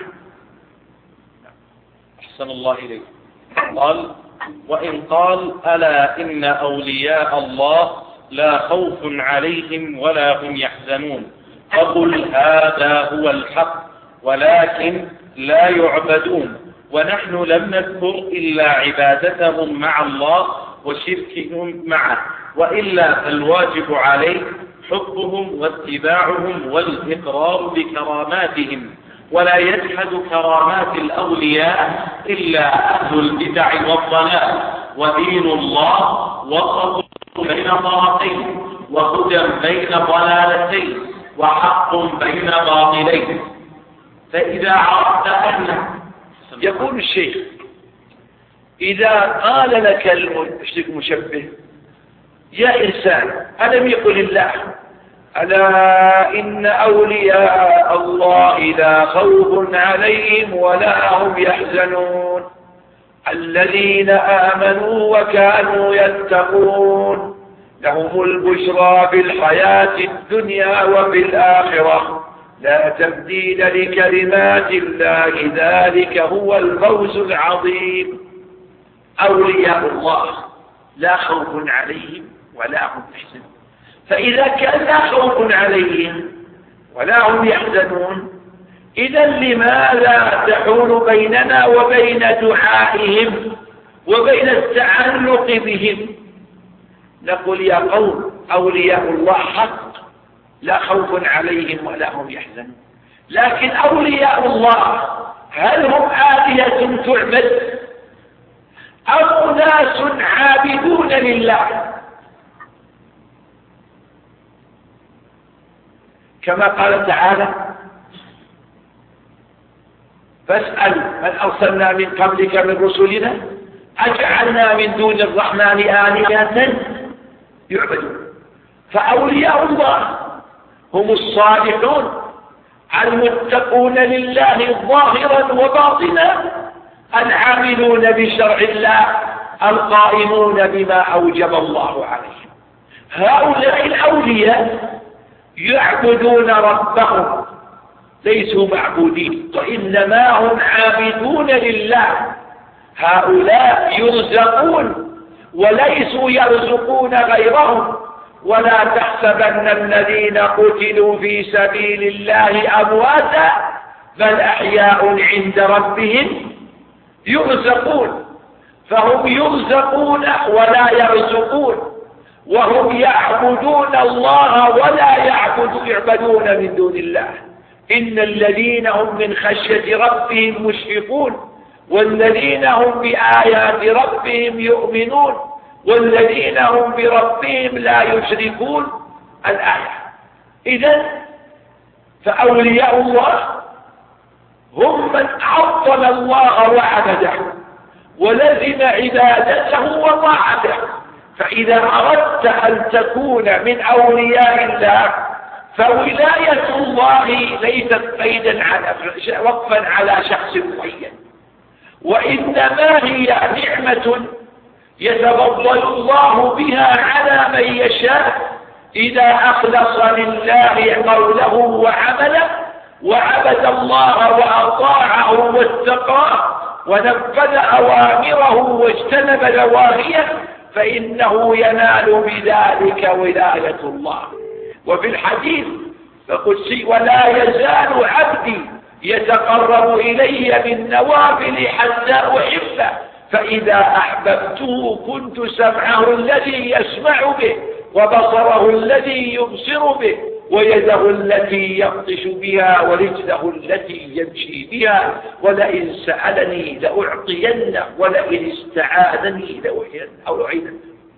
أحسن الله إليك. قال: وإن قال ألا إن أولياء الله لا خوف عليهم ولا هم يحزنون، فقل هذا هو الحق، ولكن لا يعبدون، ونحن لم نذكر إلا عبادتهم مع الله وشركهم معه، وإلا فالواجب عليه حبهم واتباعهم والإقرار بكراماتهم، ولا يجحد كرامات الأولياء إلا أهل البدع والضلال. ودين الله وسط بين طرفين، وهدى بين ضلالتين، وحق بين باطلين. فإذا عرفت أن، يقول الشيخ: إذا قال لك المشبه: يا إنسان، ألم يقل الله: ألا إن أولياء الله لا خوف عليهم ولا هم يحزنون الذين آمنوا وكانوا يتقون لهم البشرى في الحياة الدنيا وفي الآخرة لا تبديل لكلمات الله ذلك هو الفوز العظيم. أولياء الله لا خوف عليهم ولا هم يحزنون، فإذا كان لا خوف عليهم ولا هم يحزنون، إذا لماذا تحول بيننا وبين دعائهم وبين التعلق بهم؟ نقول: يا قوم، أولياء الله حق لا خوف عليهم ولا هم يحزنون، لكن أولياء الله هل هم آلهة تعبد أو ناس عابدون لله؟ كما قال تعالى: فاسأل من أرسلنا من قبلك من رسلنا أجعلنا من دون الرحمن آلهة يعبدون. فأولياء الله هم الصالحون المتقون لله ظاهرا وباطنا، العاملون بشرع الله، القائمون بما أوجب الله عليهم. هؤلاء الأولياء يعبدون ربهم، ليسوا معبودين، وإنما هم عابدون لله. هؤلاء يرزقون وليسوا يرزقون غيرهم. ولا تحسبن الذين قتلوا في سبيل الله أمواتا بل أحياء عند ربهم يرزقون. فهم يرزقون ولا يرزقون، وهم يعبدون الله ولا يعبدون من دون الله. إن الذين هم من خشية ربهم مشفقون، والذين هم بآيات ربهم يؤمنون، والذين هم بربهم لا يشركون. الآية. إذن فأولياء الله هم من عظم الله وعبده ولزم عبادته وطاعته. فإذا أردت أن تكون من أولياء الله فولاية الله ليست قيدا وقفا على شخص معين، وإنما هي نعمة يتفضل الله بها على من يشاء إذا أخلص لله قوله وعمله وعبد الله وأطاعه واتقاه ونفذ أوامره واجتنب نواهيه، فإنه ينال بذلك ولاية الله. وفي الحديث القدسي: ولا يزال عبدي يتقرب إلي بالنوافل حتى أحبه، فإذا أحببته كنت سمعه الذي يسمع به، وبصره الذي يبصر به، ويده التي يبطش بها، ورجله التي يمشي بها، ولئن سألني لأعطينه، ولئن استعاذني لأعينه.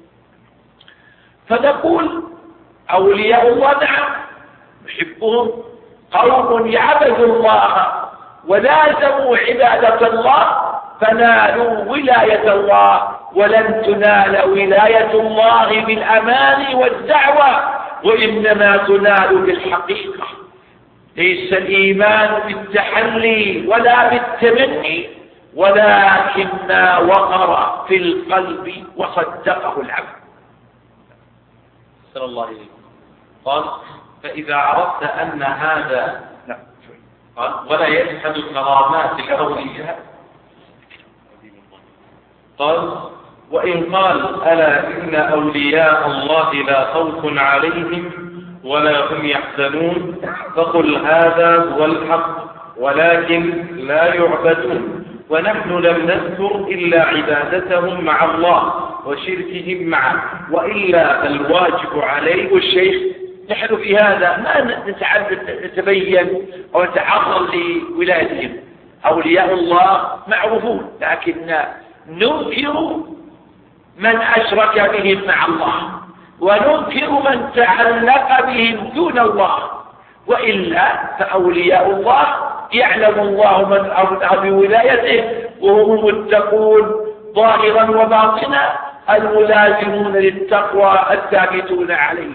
فنقول أولياء الله نعم نحبهم، قوم يعبدوا الله ولازموا عبادة الله فنالوا ولاية الله. ولن تنال ولاية الله بالأمان والدعوة، وإنما تنال بالحقيقة. ليس الإيمان بالتحلي ولا بالتمني، ولكن ما وقر في القلب وصدقه العبد. صلى الله عليه وسلم قال: فإذا عرفت أن هذا قال: ولا يجحد كرامات الأولياء. قال: وإن قال: ألا إن أولياء الله لا خوف عليهم ولا هم يحزنون، فقل هذا هو الحق، ولكن لا يعبدون، ونحن لم نذكر إلا عبادتهم مع الله وشركهم معه، وإلا الواجب عليه. والشيخ نحن في هذا ما نتبين أو نتعرض لولايتهم. أولياء الله معروفون، لكن ننكر من أشرك بهم مع الله، وننكر من تعلق بهم دون الله. وإلا فأولياء الله يعلم الله من أرضى بولايته، وهم المتقون ظاهرا وباطنا الملازمون للتقوى الثابتون عليه.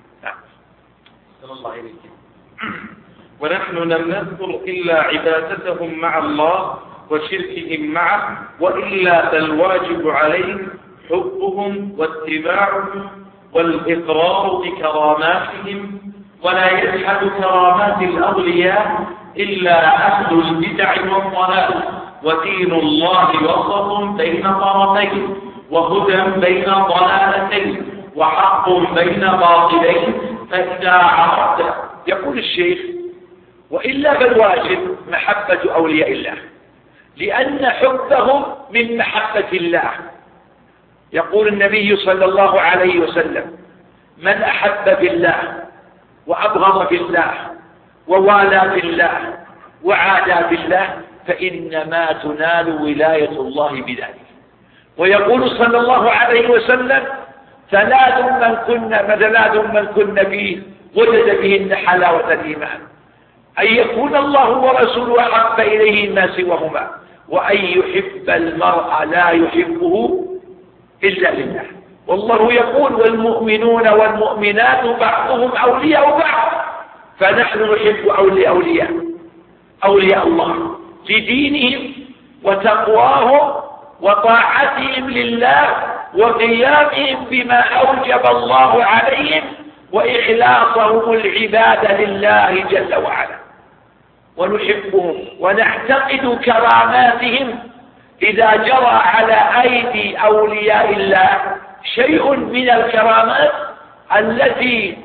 ونحن لم نذكر إلا عبادتهم مع الله وشركهم معه، وإلا فالواجب عليهم حبهم واتباعهم والإقرار بكراماتهم. ولا يجحد كرامات الأولياء إلا أهل البدع والضلال، ودين الله وسط بين طرفين، وهدى بين ضلالتين، وحق بين باطلين. فإذا عرفت، يقول الشيخ: وإلا فالواجب محبة أولياء الله، لأن حبهم من محبة الله. يقول النبي صلى الله عليه وسلم: من أحب بالله وأبغض بالله ووالى بالله وعادى بالله فإنما تنال ولاية الله بذلك. ويقول صلى الله عليه وسلم: ثلاث من كن فيه وجد بهن حلاوة الإيمان: أن يكون الله ورسوله أحب إليه ما سواهما، وأن يحب المرء لا يحبه إلا لله. والله يقول والمؤمنون والمؤمنات بعضهم أولياء بعض، فنحن نحب أولياء الله لدينهم وتقواهم وطاعتهم لله وقيامهم بما أوجب الله عليهم وإخلاصهم العبادة لله جل وعلا، ونحبهم ونعتقد كراماتهم إذا جرى على أيدي أولياء الله شيء من الكرامات التي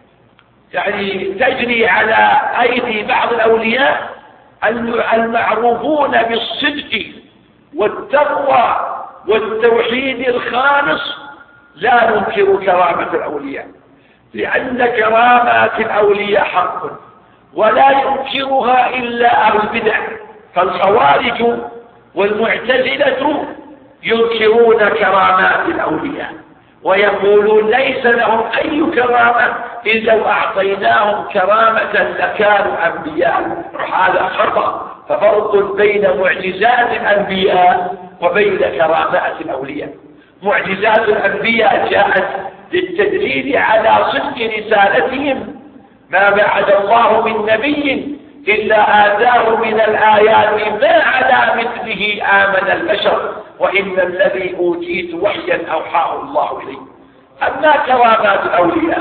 تجري على أيدي بعض الأولياء المعروفون بالصدق والتقوى والتوحيد الخالص، لا ننكر كرامة الأولياء، لأن كرامات الأولياء حق ولا ينكرها إلا أهل البدع. فالخوارج والمعتزلة ينكرون كرامات الأولياء ويقولون ليس لهم أي كرامة إذ لو أعطيناهم كرامة لكانوا أنبياء. هذا خطأ، ففرق بين معجزات الأنبياء وبين كرامات الأولياء. معجزات الأنبياء جاءت للتدليل على صدق رسالتهم، ما بعد الله من نبي إلا آتاه من الآيات ما على مثله آمن البشر وإن الذي أوتيت وحيا أوحاه الله إليه. أما كرامات الأولياء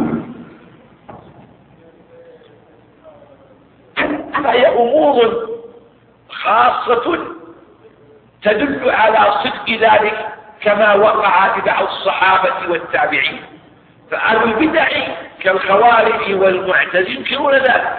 فهي أمور خاصة تدل على صدق ذلك كما وقع لبعض الصحابة والتابعين. فأهل البدع كالخوارج والمعتزلة ينكرون ذلك.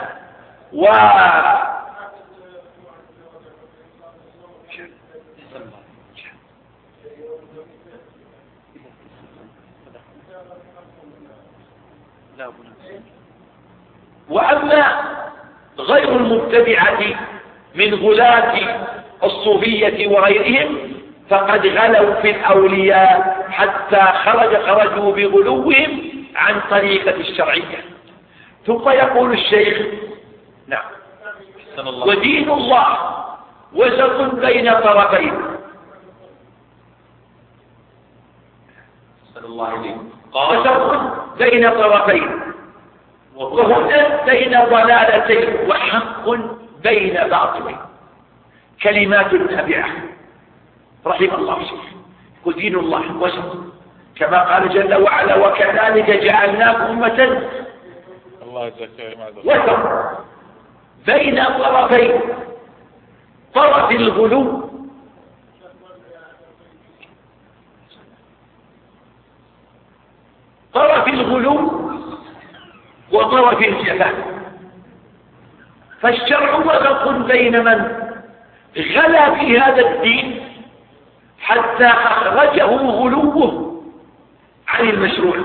وأما غير المبتدعة من غلاة الصوفية وغيرهم فقد غلوا في الأولياء حتى خرجوا بغلوهم عن طريقة الشرعية. ثم يقول الشيخ: نعم، ودين الله وسط بين طرفين. وسط بين طرفين، وهدى بين ضلالتين، وحق بين باطلين. كلمات نابعة رحم الله الشيخ. ودين الله وسط كما قال جل وعلا: وكذلك جعلناكم أمة وسط بين طرفين، طرف الغلو وطرف الجفاء. فالشرع وسط بين من غلا في هذا الدين حتى أخرجه غلوه عن المشروع،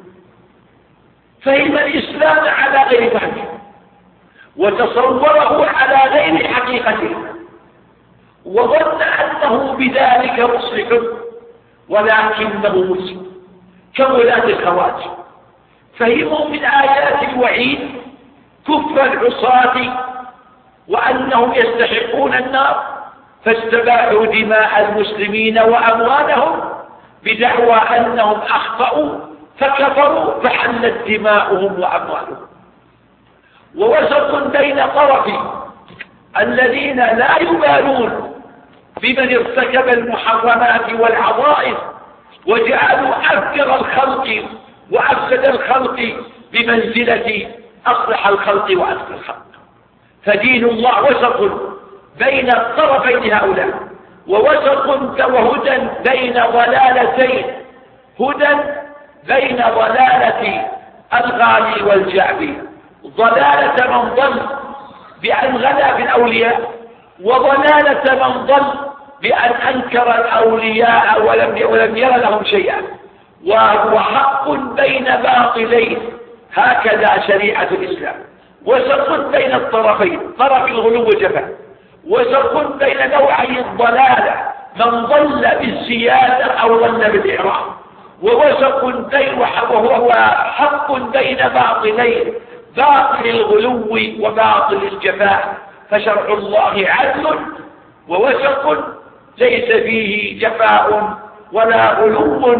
فهم الإسلام على غير فهمه وتصوره على غير حقيقته وظن أنه بذلك مصلح ولكنه مسلم، كولاة الخوارج فهموا من آيات الوعيد كفر العصاة وأنهم يستحقون النار، فاستباحوا دماء المسلمين وأموالهم بدعوى أنهم أخطأوا فكفروا فحلت دماؤهم وأموالهم. ووسط بين طرفي الذين لا يبالون بمن ارتكب المحرمات والعظائم وجعلوا أفجر الخلق وأفسد الخلق بمنزلة أصلح الخلق وأفسد الخلق. فدين الله وسط بين الطرفين هؤلاء، ووسط وهدى بين ضلالتين، هدى بين ضلالة الغالي والجعبي، ضلالة من ضل بأن غلا بالأولياء، وضلالة من ضل بأن أنكر الأولياء ولم ير لهم شيئا، وهو حق بين باطلين. هكذا شريعة الإسلام، وسط بين الطرفين، طرف الغلو والجفاء، وسط بين نوعي الضلالة، من ضل بالزيادة أو ضل بالإعراض، ووسط بين وهو حق بين باطلين، باطل الغلو وباطل الجفاء. فشرع الله عدل ووسط ليس فيه جفاء ولا غلو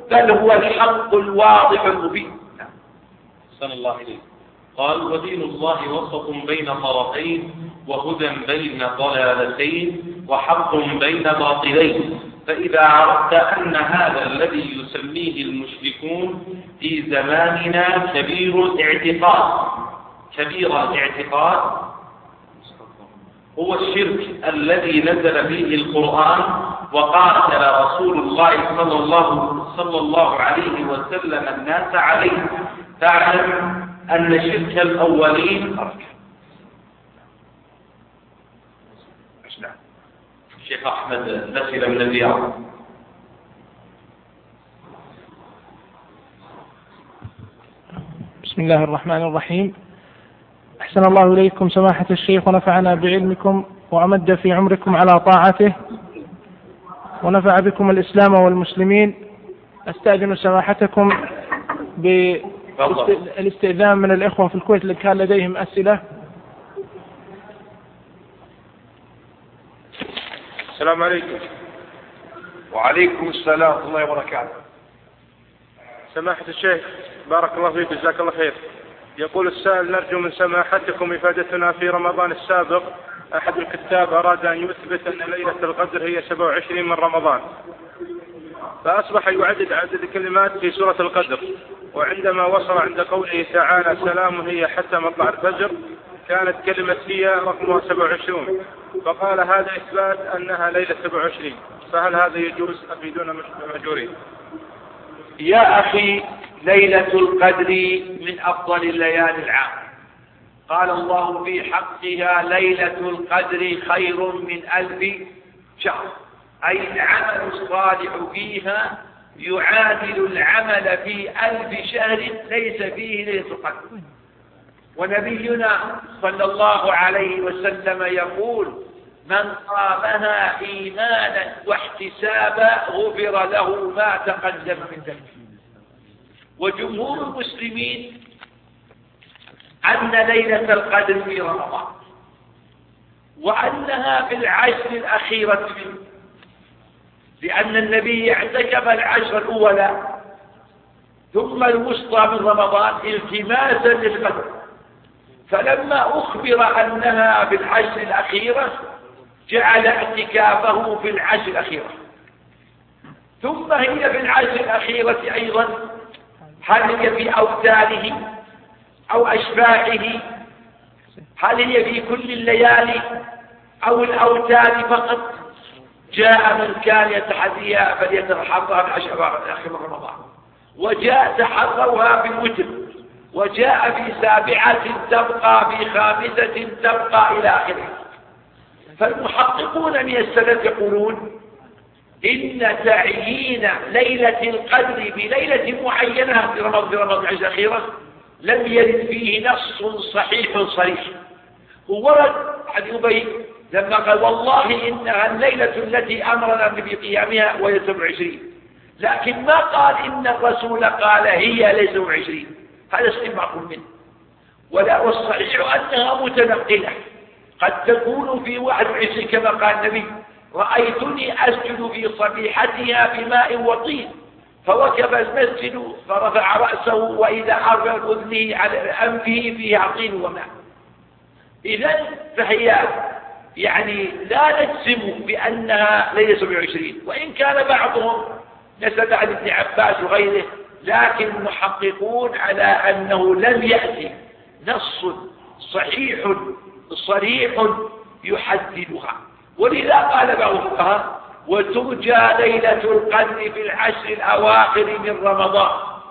بل هو الحق الواضح المبين. صلى الله عليه. قال ودين الله وسط بين طرفين وهدى بين ضلالتين وحق بين باطلين. فإذا عرفت أن هذا الذي يسميه المشركون في زماننا كبير الاعتقاد هو الشرك الذي نزل فيه القرآن وقاتل رسول الله صلى الله عليه وسلم الناس عليه، تعلم أن شرك الأولين الشيخ أحمد نسل من الرياض. بسم الله الرحمن الرحيم. أحسن الله إليكم سماحة الشيخ ونفعنا بعلمكم وأمد في عمركم على طاعته ونفع بكم الإسلام والمسلمين. أستأذن سماحتكم بالاستئذان من الإخوة في الكويت اللي كان لديهم أسئلة. السلام عليكم. وعليكم السلام ورحمة الله وبركاته. سماحة الشيخ بارك الله فيك جزاك الله خير. يقول السائل نرجو من سماحتكم إفادتنا في رمضان السابق أحد الكتاب أراد أن يثبت أن ليلة القدر هي 27 من رمضان، فأصبح يعدد عدد الكلمات في سورة القدر، وعندما وصل عند قوله تعالى سلام هي حتى مطلع الفجر كانت كلمة هي رقمها 27، فقال هذا إثبات أنها ليلة 27، فهل هذا يجوز؟ أفيدونا مأجورين. يا أخي ليلة القدر من أفضل الليالي العام، قال الله في حقها ليلة القدر خير من 1000 شهر، أي العمل الصالح فيها يعادل العمل في 1000 شهر ليس فيه ليلة القدر. ونبينا صلى الله عليه وسلم يقول من قامها إيمانا واحتسابا غفر له ما تقدم من ذنبه. وجمهور المسلمين أن ليلة القدر في رمضان وأنها في العشر الأخيرة منه، لأن النبي اعتكف العشر الأولى ثم الوسطى من رمضان التماسا للقدر، فلما أخبر أنها في العشر الأخيرة جعل اعتكافه في العشر الأخيرة. ثم هي في العشر الأخيرة أيضا، هل هي في أوتاره أو أشباعه؟ هل هي في كل الليالي أو الأوتار فقط؟ جاء من كان يتحديها فليتحرها في العشر الأخير من رمضان، وجاء تحروها في الوتر، وجاء في 7 تبقى، في 5 تبقى، إلى آخره. فالمحققون من السلف يقولون إن تعيين ليلة القدر بليلة معينة في رمضان العشر الأخيرة لم يرد فيه نص صحيح صريح. وورد عن أبي لما قال والله إنها الليلة التي أمرنا بقيامها وهي 27، لكن ما قال إن الرسول قال هي ليس 27، هذا شيء معقول منه. والصحيح أنها متنقلة، قد تكون في 21 كما قال النبي رأيتني أسجد في صبيحتها بماء وطين فوكب المسجد فرفع رأسه وإذا عرف أذنه على أنفه فيها طين وماء. إذن فهي يعني لا نجزم بأنها ليس 27، وإن كان بعضهم نسب عن ابن عباس وغيره، لكن المحققون على أنه لم يأتي نص صحيح صريح يحددها. ولذا قال بعض الفقهاء وترجى ليلة القدر في العشر الأواخر من رمضان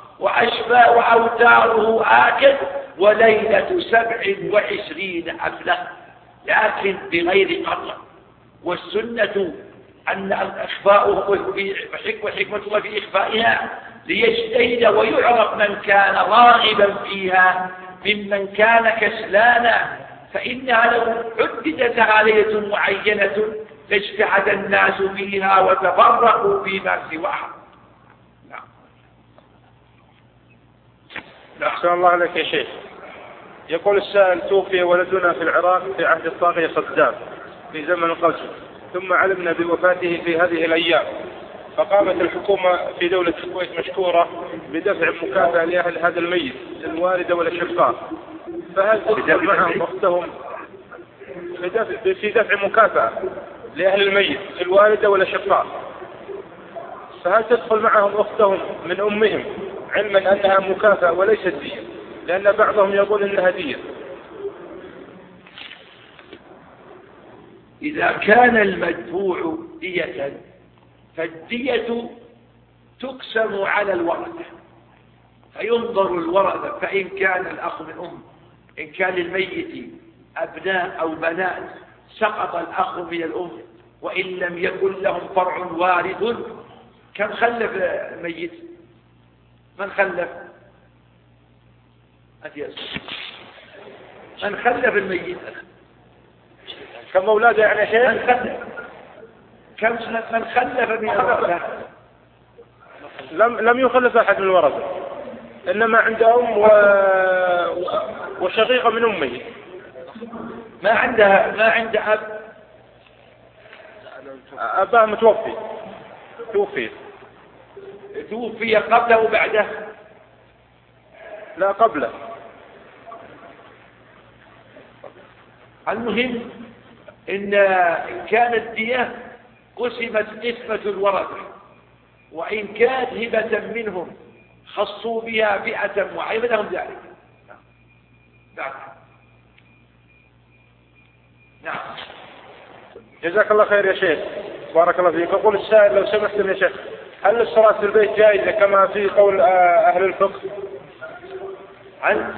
وأوتاره آكد وليلة 27 أفلح، لكن بغير قطع. والسنة أن الإخفاء وحكمة الله في إخفائها ليجتهد ويعرف من كان راغبا فيها ممن كان كسلانا، فإنها لو حددت ليلة معينة لاجتهد الناس فيها وتفرقوا فيما سواها. أحسن الله عليك يا شيخ. يقول السائل توفي ولدنا في العراق في عهد الطاغية صدام في زمن القجر، ثم علمنا بوفاته في هذه الأيام، فقامت الحكومة في دولة الكويت مشكورة بدفع مكافأة لأهل هذا الميت الوالدة والأشقاء، فهل تدخل معهم أختهم في دفع مكافأة لأهل الميت الوالدة والأشقاء، فهل تدخل معهم أختهم من أمهم علما أنها مكافأة وليست دية، لأن بعضهم يقول إنها دية؟ إذا كان المدفوع دية فالدية تقسم على الورثة، فينظر الورثة، فإن كان الأخ من أم، إن كان للميت أبناء أو بنات سقط الأخ من الأم، وإن لم يكن لهم فرع وارث. كم خلف الميت؟ من خلف؟ من خلف الميت؟ كم أولاده يعني شيء؟ من خلف؟ كم من خلف من الورثة؟ لم يخلف أحد من الورثة، إنما عند أم وشقيقة من أمه. ما عند أب؟ أباه متوفي، توفي قبله وبعده؟ لا قبله. المهم إن كانت الدية قسمت نسبة الورثة، وإن كانت هبة منهم خصوا بها فئة معينة لهم ذلك. نعم. جزاك الله خير يا شيخ، بارك الله فيك. أقول السائل لو سمحتم يا شيخ، هل الصلاة في البيت جائزة كما في قول أهل الفقه؟ عن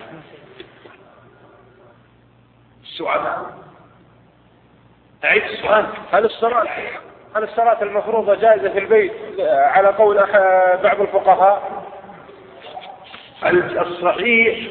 السؤال أعيد السؤال. هل الصلاة المفروضة جائزة في البيت على قول بعض الفقهاء؟ الصحيح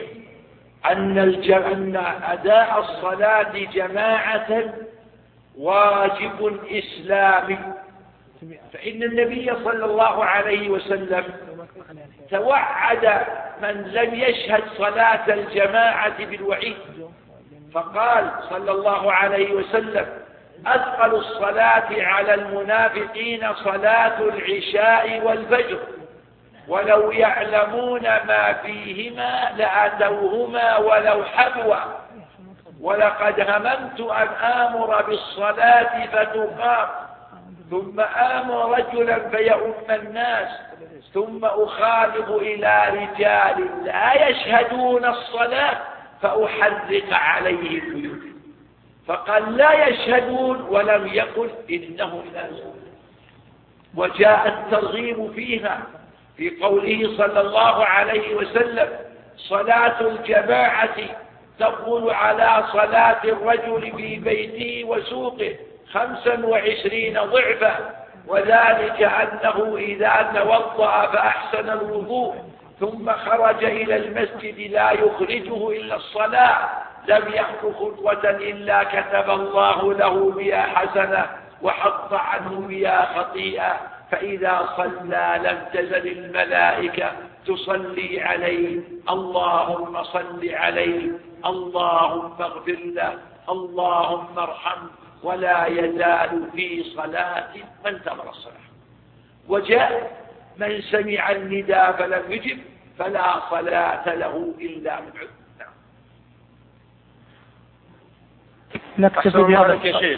أن أداء الصلاة جماعة واجب إسلامي، فإن النبي صلى الله عليه وسلم توعد من لم يشهد صلاة الجماعة بالوعيد، فقال صلى الله عليه وسلم: أثقل الصلاة على المنافقين صلاة العشاء والفجر، ولو يعلمون ما فيهما لأتوهما ولو حبوا، ولقد هممت أن آمر بالصلاة فتقام، ثم آمر رجلا فيؤم الناس، ثم أخالف إلى رجال لا يشهدون الصلاة فأحرق عليهم بيوتهم. فقال لا يشهدون ولم يقل إنهم لا يشهدون. وجاء الترغيب فيها في قوله صلى الله عليه وسلم: صلاة الجماعة تقول على صلاة الرجل في بيته وسوقه 25 ضعفا، وذلك أنه إذا توضأ فأحسن الوضوء ثم خرج إلى المسجد لا يخرجه إلا الصلاة لم يخطو خطوة إلا كتب الله له بها حسنة وحط عنه بها خطيئة، فإذا صلى لم تزل الملائكة تصلي عليه: اللهم صل عليه، اللهم اغفر له، اللهم ارحمه، ولا يزال في صلاة من انتظر الصلاة. وجاء: من سمع النداء فلم يجب فلا صلاة له إلا من عذر. نكتفي بهذا يا شيخ.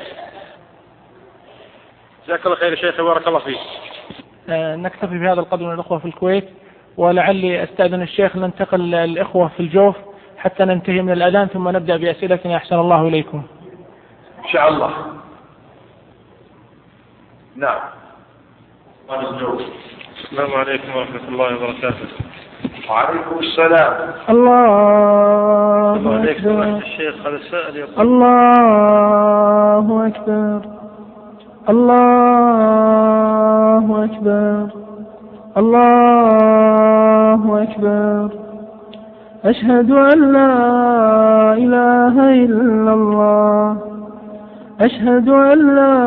جزاك الله خير يا شيخ، بارك الله فيك. نكتفي بهذا القدر من الأخوة في الكويت، ولعلي أستأذن الشيخ ننتقل الإخوة في الجوف حتى ننتهي من الأذان، ثم نبدأ بأسئلتنا. أحسن الله إليكم. إن شاء الله. نعم. السلام عليكم ورحمة الله وبركاته. وعليكم السلام. الله أكبر. الشيخ هذا السائل يقول: الله أكبر، الله أكبر، الله أكبر، أشهد أن لا إله إلا الله، أشهد أن لا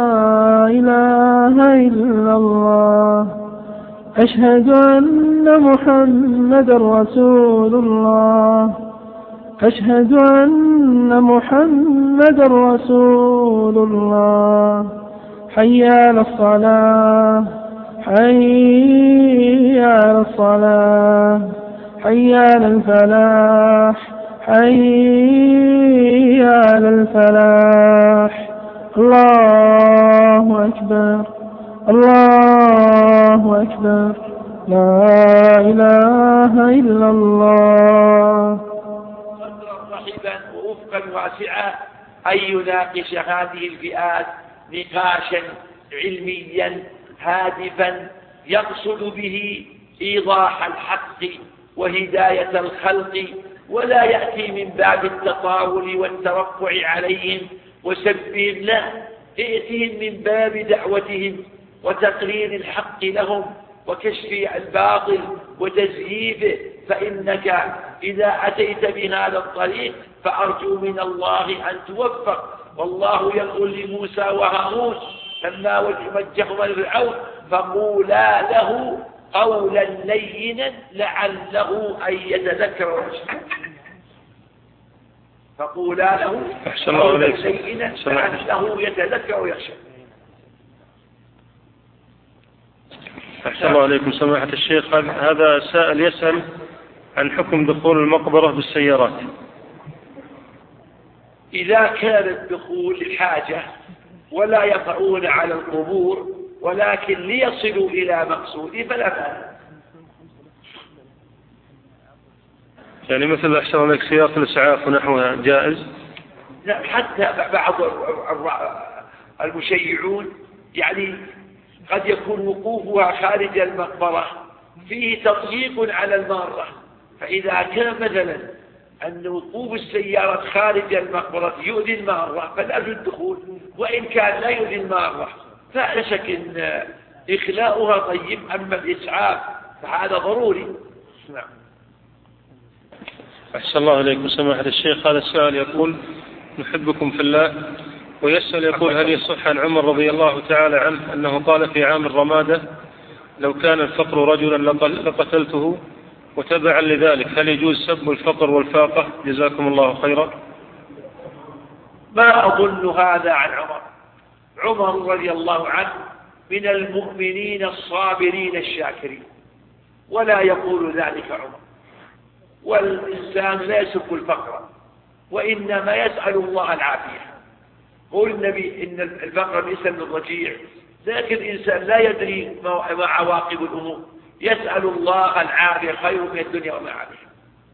إله إلا الله، أشهد أن محمدا رسول الله، أشهد أن محمدا رسول الله. حي على الصلاة، حي على الصلاة حي على الفلاح حي على الفلاح. الله أكبر الله أكبر لا إله إلا الله. صدرا رحبا وأفقا واسعا أن يناقش هذه الفئات نقاشا علميا هادفا يقصد به إيضاح الحق وهداية الخلق، ولا يأتي من باب التطاول والترفع عليهم وسبهم، لا، يأتيهم من باب دعوتهم وتقرير الحق لهم وكشف الباطل وتزييفه. فإنك إذا أتيت بهذا الطريق فأرجو من الله أن توفق. والله يقول لموسى وهارون لما وجههما لفرعون فقولا له قولا لينا لعله أن يتذكر ويخشى. فقولا له قولا لينا لعله يتذكر ويخشى. أحسن الله عليكم سماحة الشيخ. هذا سائل يسأل عن حكم دخول المقبرة بالسيارات. إذا كان الدخول لحاجة ولا يقعون على القبور ولكن ليصلوا إلى مقصوده فلا بأس. يعني مثل أحسن الله عليك سيارة الإسعاف ونحوها جائز؟ لا، حتى بعض المشيعون يعني قد يكون وقوفها خارج المقبرة فيه تضييق على المارة، فإذا كان مثلا أن وقوف السيارة خارج المقبرة يؤذي المارة فلا يجوز الدخول، وإن كان لا يؤذي المارة فلا شك أن إخلاؤها طيب. أما الإسعاف فهذا ضروري. نعم. أحسن الله إليكم سماحة الشيخ. هذا السؤال يقول: نحبكم في الله، ويسأل يقول: هل يصح عن عمر رضي الله تعالى عنه أنه قال في عام الرمادة: لو كان الفقر رجلا لقتلته؟ وتبعا لذلك هل يجوز سب الفقر والفاقة؟ جزاكم الله خيرا. ما أظن هذا عن عمر. عمر رضي الله عنه من المؤمنين الصابرين الشاكرين، ولا يقول ذلك عمر. والإنسان لا يسب الفقر وإنما يسأل الله العافية. قول النبي إن الفقر ليس من الرجيع، لكن الإنسان لا يدري ما عواقب الأمور، يسأل الله العافية خير من الدنيا وما عليها.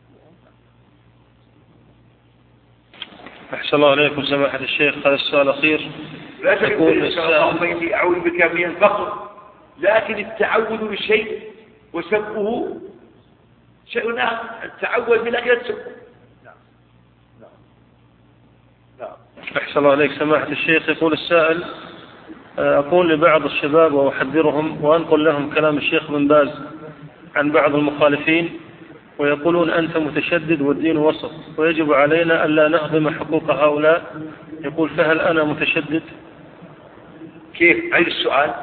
أحسن الله عليكم سماحة الشيخ. هذا السؤال الأخير يقول: اللهم أعوذ بك من الفقر، لكن التعوذ بالشيء وسبه شيء آخر. التعوذ بلا يسب. أحسن الله عليك سماحة الشيخ. يقول السائل: أقول لبعض الشباب وأحذرهم وأنقل لهم كلام الشيخ بن باز عن بعض المخالفين، ويقولون أنت متشدد والدين وسط ويجب علينا ألا نهضم حقوق هؤلاء. يقول: فهل أنا متشدد؟ كيف؟ عيد السؤال.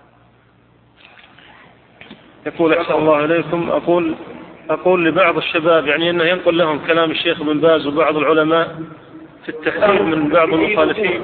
يقول: أحسن الله عليكم، أقول لبعض الشباب، يعني أنه ينقل لهم كلام الشيخ بن باز وبعض العلماء في التحذير من بعض المخالفين.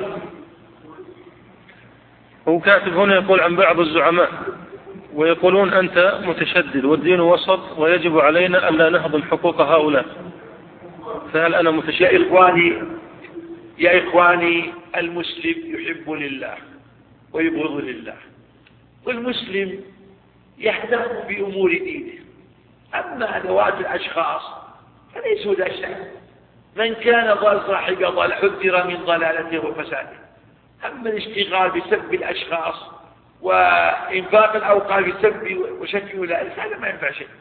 هو كاتب هنا يقول عن بعض الزعماء ويقولون أنت متشدد والدين وسط ويجب علينا ألا نهضم حقوق هؤلاء. فهل أنا متشدد؟ يا إخواني المسلم يحب لله ويبغض لله، والمسلم يهتم بأمور دينه. أما ذوات الأشخاص فليسوا ذا شيء. من كان ضال صاحب ضال حذر من ضلالته وفساده. أما الاشتغال بسب الأشخاص وإنفاق الأوقات بسب وشتم أولئك هذا ما ينفع شيء.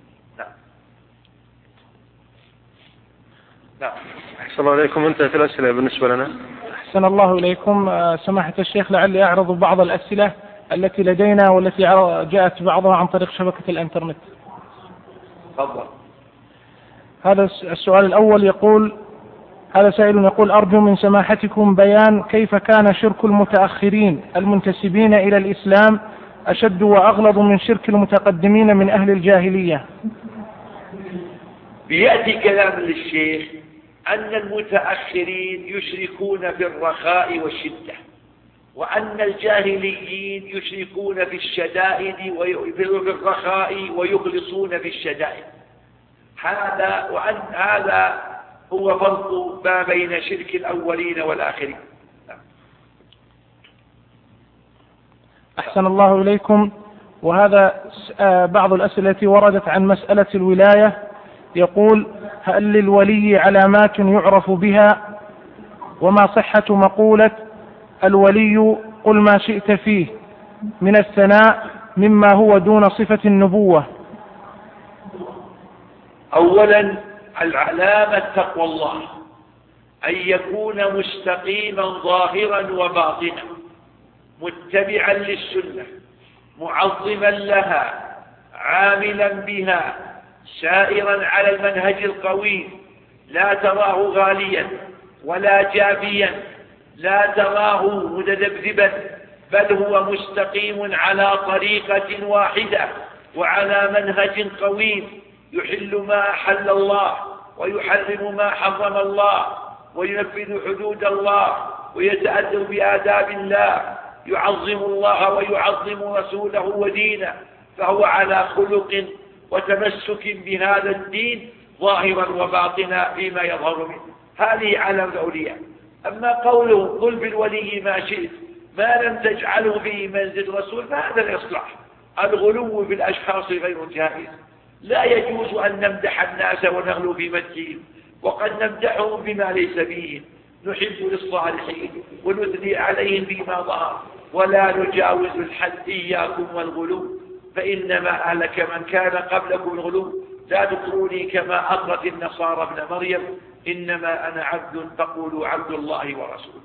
نعم. أحسن الله عليكم. انتهت الأسئلة بالنسبة لنا. أحسن الله إليكم سماحة الشيخ. لعلي أعرض بعض الأسئلة التي لدينا والتي جاءت بعضها عن طريق شبكة الإنترنت. تفضل. هذا السؤال الأول يقول: هذا سائل يقول: أرجو من سماحتكم بيان كيف كان شرك المتأخرين المنتسبين إلى الإسلام أشد وأغلظ من شرك المتقدمين من أهل الجاهلية. بيأتي كلام للشيخ أن المتأخرين يشركون في الرخاء والشدة، وأن الجاهليين يشركون في الشدائد وفي الرخاء ويخلصون في الشدائد. هذا هو فرق ما بين شرك الأولين والآخرين. أحسن الله إليكم. وهذا بعض الأسئلة التي وردت عن مسألة الولاية. يقول: هل للولي علامات يعرف بها؟ وما صحة مقولة الولي قل ما شئت فيه من الثناء مما هو دون صفة النبوة؟ أولا، العلامة تقوى الله، أن يكون مستقيما ظاهرا وباطنا، متبعا للسنة، معظما لها، عاملا بها، سائرا على المنهج القويم، لا تراه غاليا ولا جابيا، لا تراه متذبذبا، بل هو مستقيم على طريقة واحدة وعلى منهج قويم، يحل ما أحل الله ويحرم ما حرم الله وينفذ حدود الله ويتأدب بآداب الله، يعظم الله ويعظم رسوله ودينه، فهو على خلق وتمسك بهذا الدين ظاهرا وباطنا فيما يظهر منه. هذه علامة الأولياء. أما قوله قل بالولي ما شئت ما لم تجعله في منزل الرسول فهذا لا يصلح. الغلو في الأشخاص غير جائز، لا يجوز أن نمدح الناس ونغلو في مدحهم، وقد نمدحهم بما ليس فيهم، نحب للصالحين ونثني عليهم فيما ظهر، ولا نجاوز الحد. إياكم والغلو فإنما أهلك من كان قبلكم الغلو، لا تطروني كما أطرت النصارى ابن مريم، إنما أنا عبد فقولوا عبد الله ورسوله.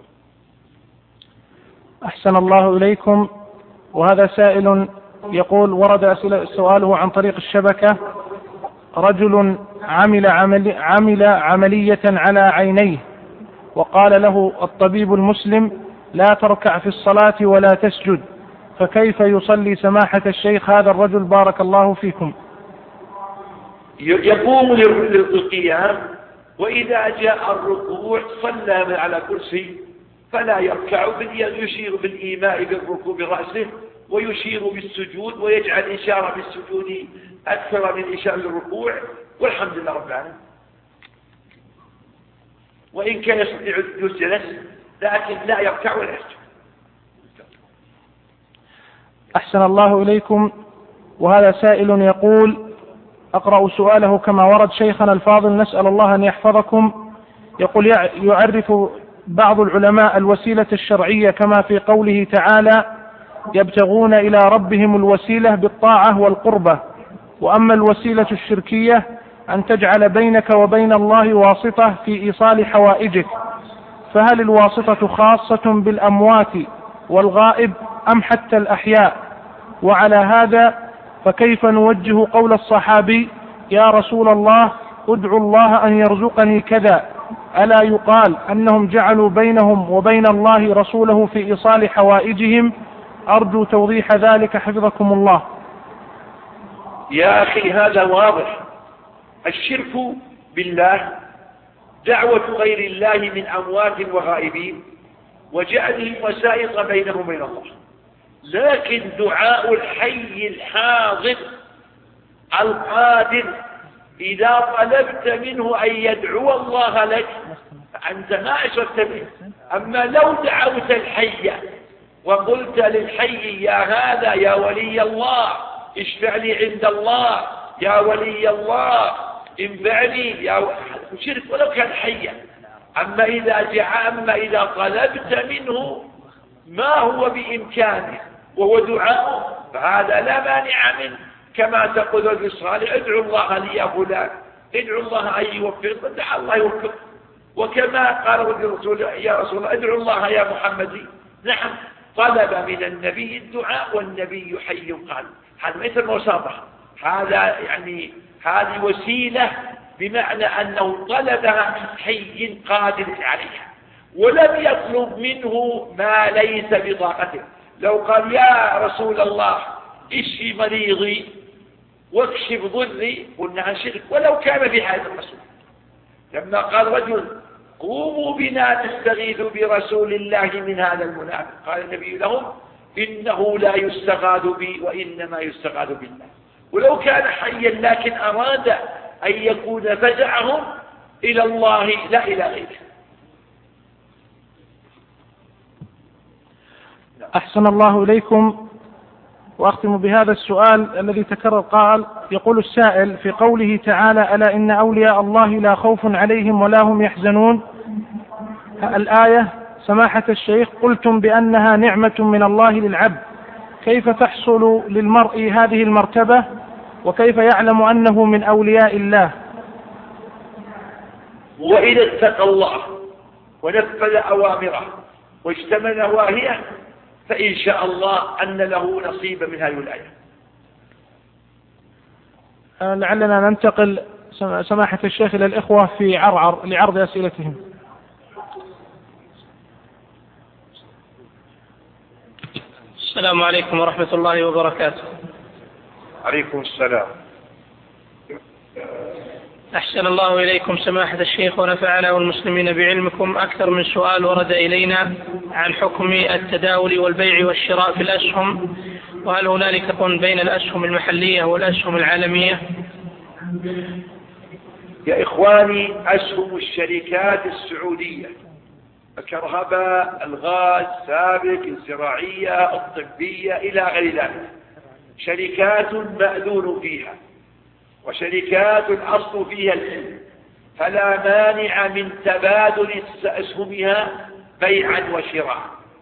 أحسن الله إليكم. وهذا سائل يقول: ورد سؤاله عن طريق الشبكة: رجل عمل عملية على عينيه، وقال له الطبيب المسلم: لا تركع في الصلاة ولا تسجد، فكيف يصلي سماحة الشيخ هذا الرجل بارك الله فيكم؟ يقوم للقيام، وإذا جاء الركوع صلى على كرسي فلا يركع، بل يشير بالإيماء بالركوع برأسه، ويشير بالسجود، ويجعل إشارة بالسجود أكثر من إشارة الركوع، والحمد لله رب العالمين. وإن كان يستطيع الجلوس لكن لا يركع ولا يسجد. أحسن الله إليكم. وهذا سائل يقول: أقرأ سؤاله كما ورد شيخنا الفاضل نسأل الله أن يحفظكم. يقول: يعرف بعض العلماء الوسيلة الشرعية كما في قوله تعالى: يبتغون إلى ربهم الوسيلة بالطاعة والقربة، وأما الوسيلة الشركية أن تجعل بينك وبين الله واسطة في إيصال حوائجك، فهل الواسطة خاصة بالأموات والغائب أم حتى الأحياء؟ وعلى هذا فكيف نوجه قول الصحابي: يا رسول الله ادعو الله أن يرزقني كذا، ألا يقال أنهم جعلوا بينهم وبين الله رسوله في إيصال حوائجهم؟ أرجو توضيح ذلك حفظكم الله. يا أخي هذا واضح. الشرك بالله دعوة غير الله من أموات وغائبين وجعلهم وسائط بينهم وبين الله، لكن دعاء الحي الحاضر القادر إذا طلبت منه أن يدعو الله لك فأنت ما أشركت به. أما لو دعوت الحي وقلت للحي: يا هذا يا ولي الله اشفع لي عند الله، يا ولي الله انفعني، يا شرك ولو كان حيا. أما إذا طلبت منه ما هو بإمكانه وهو دعاء فهذا لا مانع منه، كما تقول في الصالح: ادعو الله لي يا فلان، ادعو الله أن يوفق، دعا الله يوفق. وكما قال الرسول: يا رسول الله ادعو الله يا محمد. نعم، طلب من النبي الدعاء والنبي حي قال. هذا مثل المصافحة، هذا يعني هذه وسيلة بمعنى أنه طلبها من حي قادر عليها، ولم يطلب منه ما ليس بطاقته. لو قال: يا رسول الله اشفي مريضي واكشف ضري، قلنا عن شرك ولو كان في حال الرسول. لما قال رجل: قوموا بنا نستغيث برسول الله من هذا المنافق. قال النبي لهم إنه لا يستغاث بي وإنما يستغاث بالله. ولو كان حيا لكن أراد أن يكون فزعهم إلى الله لا إلى غيره. أحسن الله إليكم. وأختم بهذا السؤال الذي تكرر. قال يقول السائل في قوله تعالى ألا إن أولياء الله لا خوف عليهم ولا هم يحزنون، الآية سماحة الشيخ قلتم بأنها نعمة من الله للعبد، كيف تحصل للمرء هذه المرتبة وكيف يعلم أنه من أولياء الله؟ وإذا اتقى الله ونفذ أوامره واجتنب نواهيه فإن شاء الله أن له نصيب من هذه الآية. لعلنا ننتقل سماحة الشيخ إلى الإخوة في عرعر لعرض أسئلتهم. السلام عليكم ورحمة الله وبركاته. عليكم السلام. أحسن الله إليكم سماحة الشيخ ونفعنا والمسلمين بعلمكم. أكثر من سؤال ورد إلينا عن حكم التداول والبيع والشراء في الأسهم، وهل هنالك فرق بين الأسهم المحلية والأسهم العالمية؟ يا إخواني، أسهم الشركات السعودية الكهرباء، الغاز، سابق، الزراعية، الطبية إلى غير ذلك شركات مأذون فيها وشركات الأصل فيها العلم، فلا مانع من تبادل أسهمها بيعا وشراء.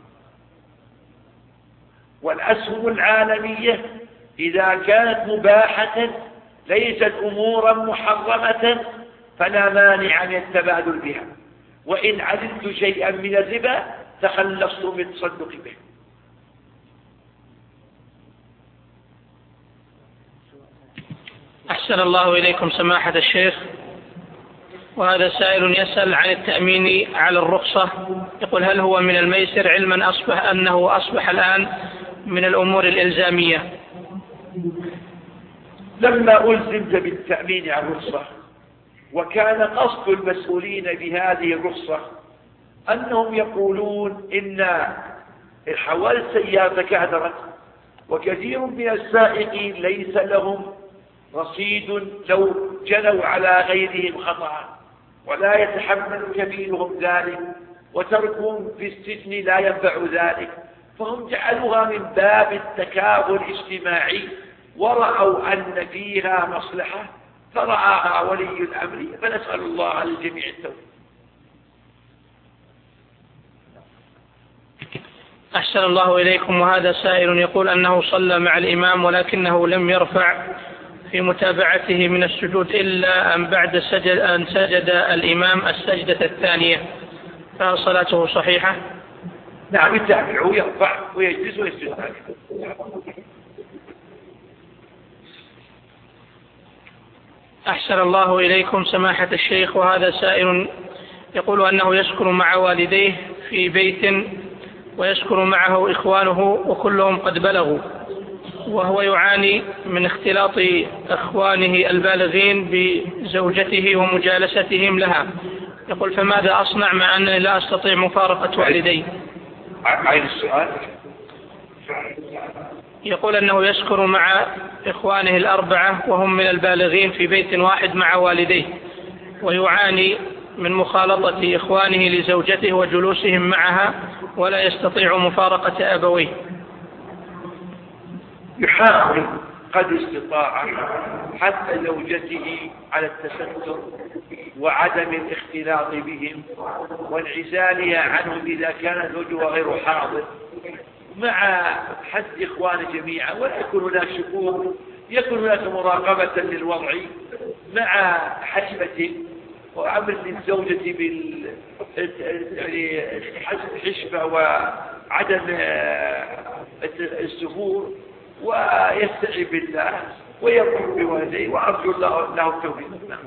والأسهم العالمية إذا كانت مباحة ليست أمورا محرمة فلا مانع من التبادل بها، وإن علمت شيئا من الربا تخلصت من التصدق به. أحسن الله إليكم سماحة الشيخ. وهذا سائل يسأل عن التأمين على الرخصة، يقول هل هو من الميسر علما أنه أصبح الآن من الأمور الإلزامية؟ لما ألزمت بالتأمين على الرخصة وكان قصد المسؤولين بهذه الرخصة أنهم يقولون إن الحوادث السيارة تكاثرت وكثير من السائقين ليس لهم رصيد لو جنوا على غيرهم خطأ، ولا يتحمل كفيلهم ذلك، وتركهم في السجن لا ينفع ذلك، فهم جعلوها من باب التكافل الاجتماعي ورأوا أن فيها مصلحة فرعاها ولي الأمر، فنسأل الله للجميع التوفيق. أحسن الله إليكم. وهذا سائل يقول أنه صلى مع الإمام ولكنه لم يرفع في متابعته من السجود إلا أن بعد أن سجد الإمام السجدة الثانية، فهل صلاته صحيحة؟ نعم، يتابعه يرفع ويجلس ويسجد. أحسن الله إليكم سماحة الشيخ. وهذا سائل يقول أنه يسكن مع والديه في بيت ويسكن معه إخوانه وكلهم قد بلغوا، وهو يعاني من اختلاط إخوانه البالغين بزوجته ومجالستهم لها. يقول فماذا أصنع مع أنني لا أستطيع مفارقة والدي؟ عين السؤال. يقول أنه يسكن مع إخوانه الأربعة وهم من البالغين في بيت واحد مع والديه، ويعاني من مخالطة إخوانه لزوجته وجلوسهم معها ولا يستطيع مفارقة أبويه. يحاول قدر استطاعة حتى زوجته على التستر وعدم الاختلاط بهم وانعزالها عنهم إذا كان زوجها غير حاضر، مع حث إخوانه جميعا، ولا يكون هناك شكوك، يكون هناك مراقبة للوضع مع حشمة وأمر للزوجة بالحشمة وعدم السفور، ويستعين بالله ويقوم بوالديه، وأرجو الله له التوفيق.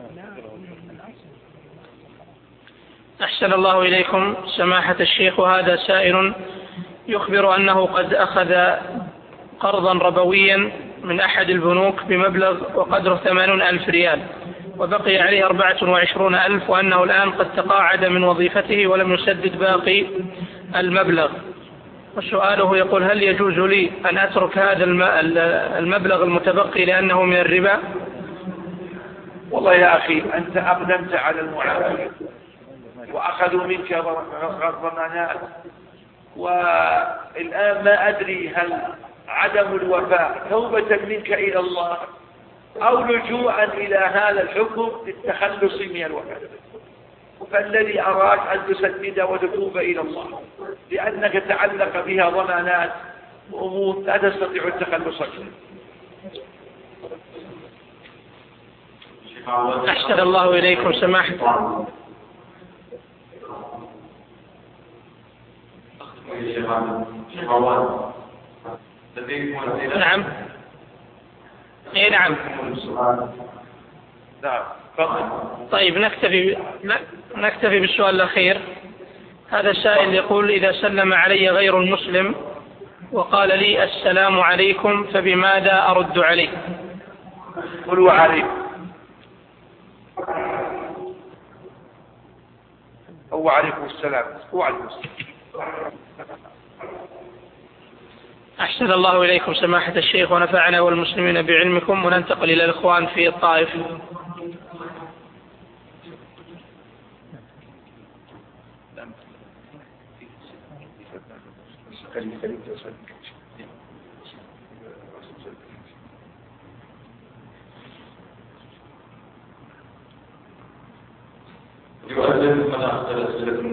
أحسن الله إليكم سماحة الشيخ. وهذا سائل يخبر أنه قد أخذ قرضا ربويا من أحد البنوك بمبلغ وقدره 80,000 ريال، وبقي عليه 24,000 وأنه الآن قد تقاعد من وظيفته ولم يسدد باقي المبلغ. وسؤاله يقول: هل يجوز لي أن أترك هذا المبلغ المتبقي لأنه من الربا؟ والله يا أخي، أنت أقدمت على المعاملة وأخذوا منك ضمانات، والآن ما أدري هل عدم الوفاء توبة منك إلى الله أو لجوءا إلى هذا الحكم للتخلص من الوفاء. فالذي أراك أن تسدد وتتوب إلى الله، لأنك تعلق بها ضمانات وأمور لا تستطيع التخلص منها. أحسن الله إليكم سماحة. نعم. اي نعم. طيب نكتفي بالسؤال الأخير. هذا السائل يقول: إذا سلم علي غير المسلم وقال لي السلام عليكم فبماذا أرد عليه؟ قل وعليكم أو عليكم السلام. وعليكم السلام. أحسن الله إليكم سماحة الشيخ ونفعنا والمسلمين بعلمكم. وننتقل إلى الإخوان في الطائف. يؤذن فلا أسئلة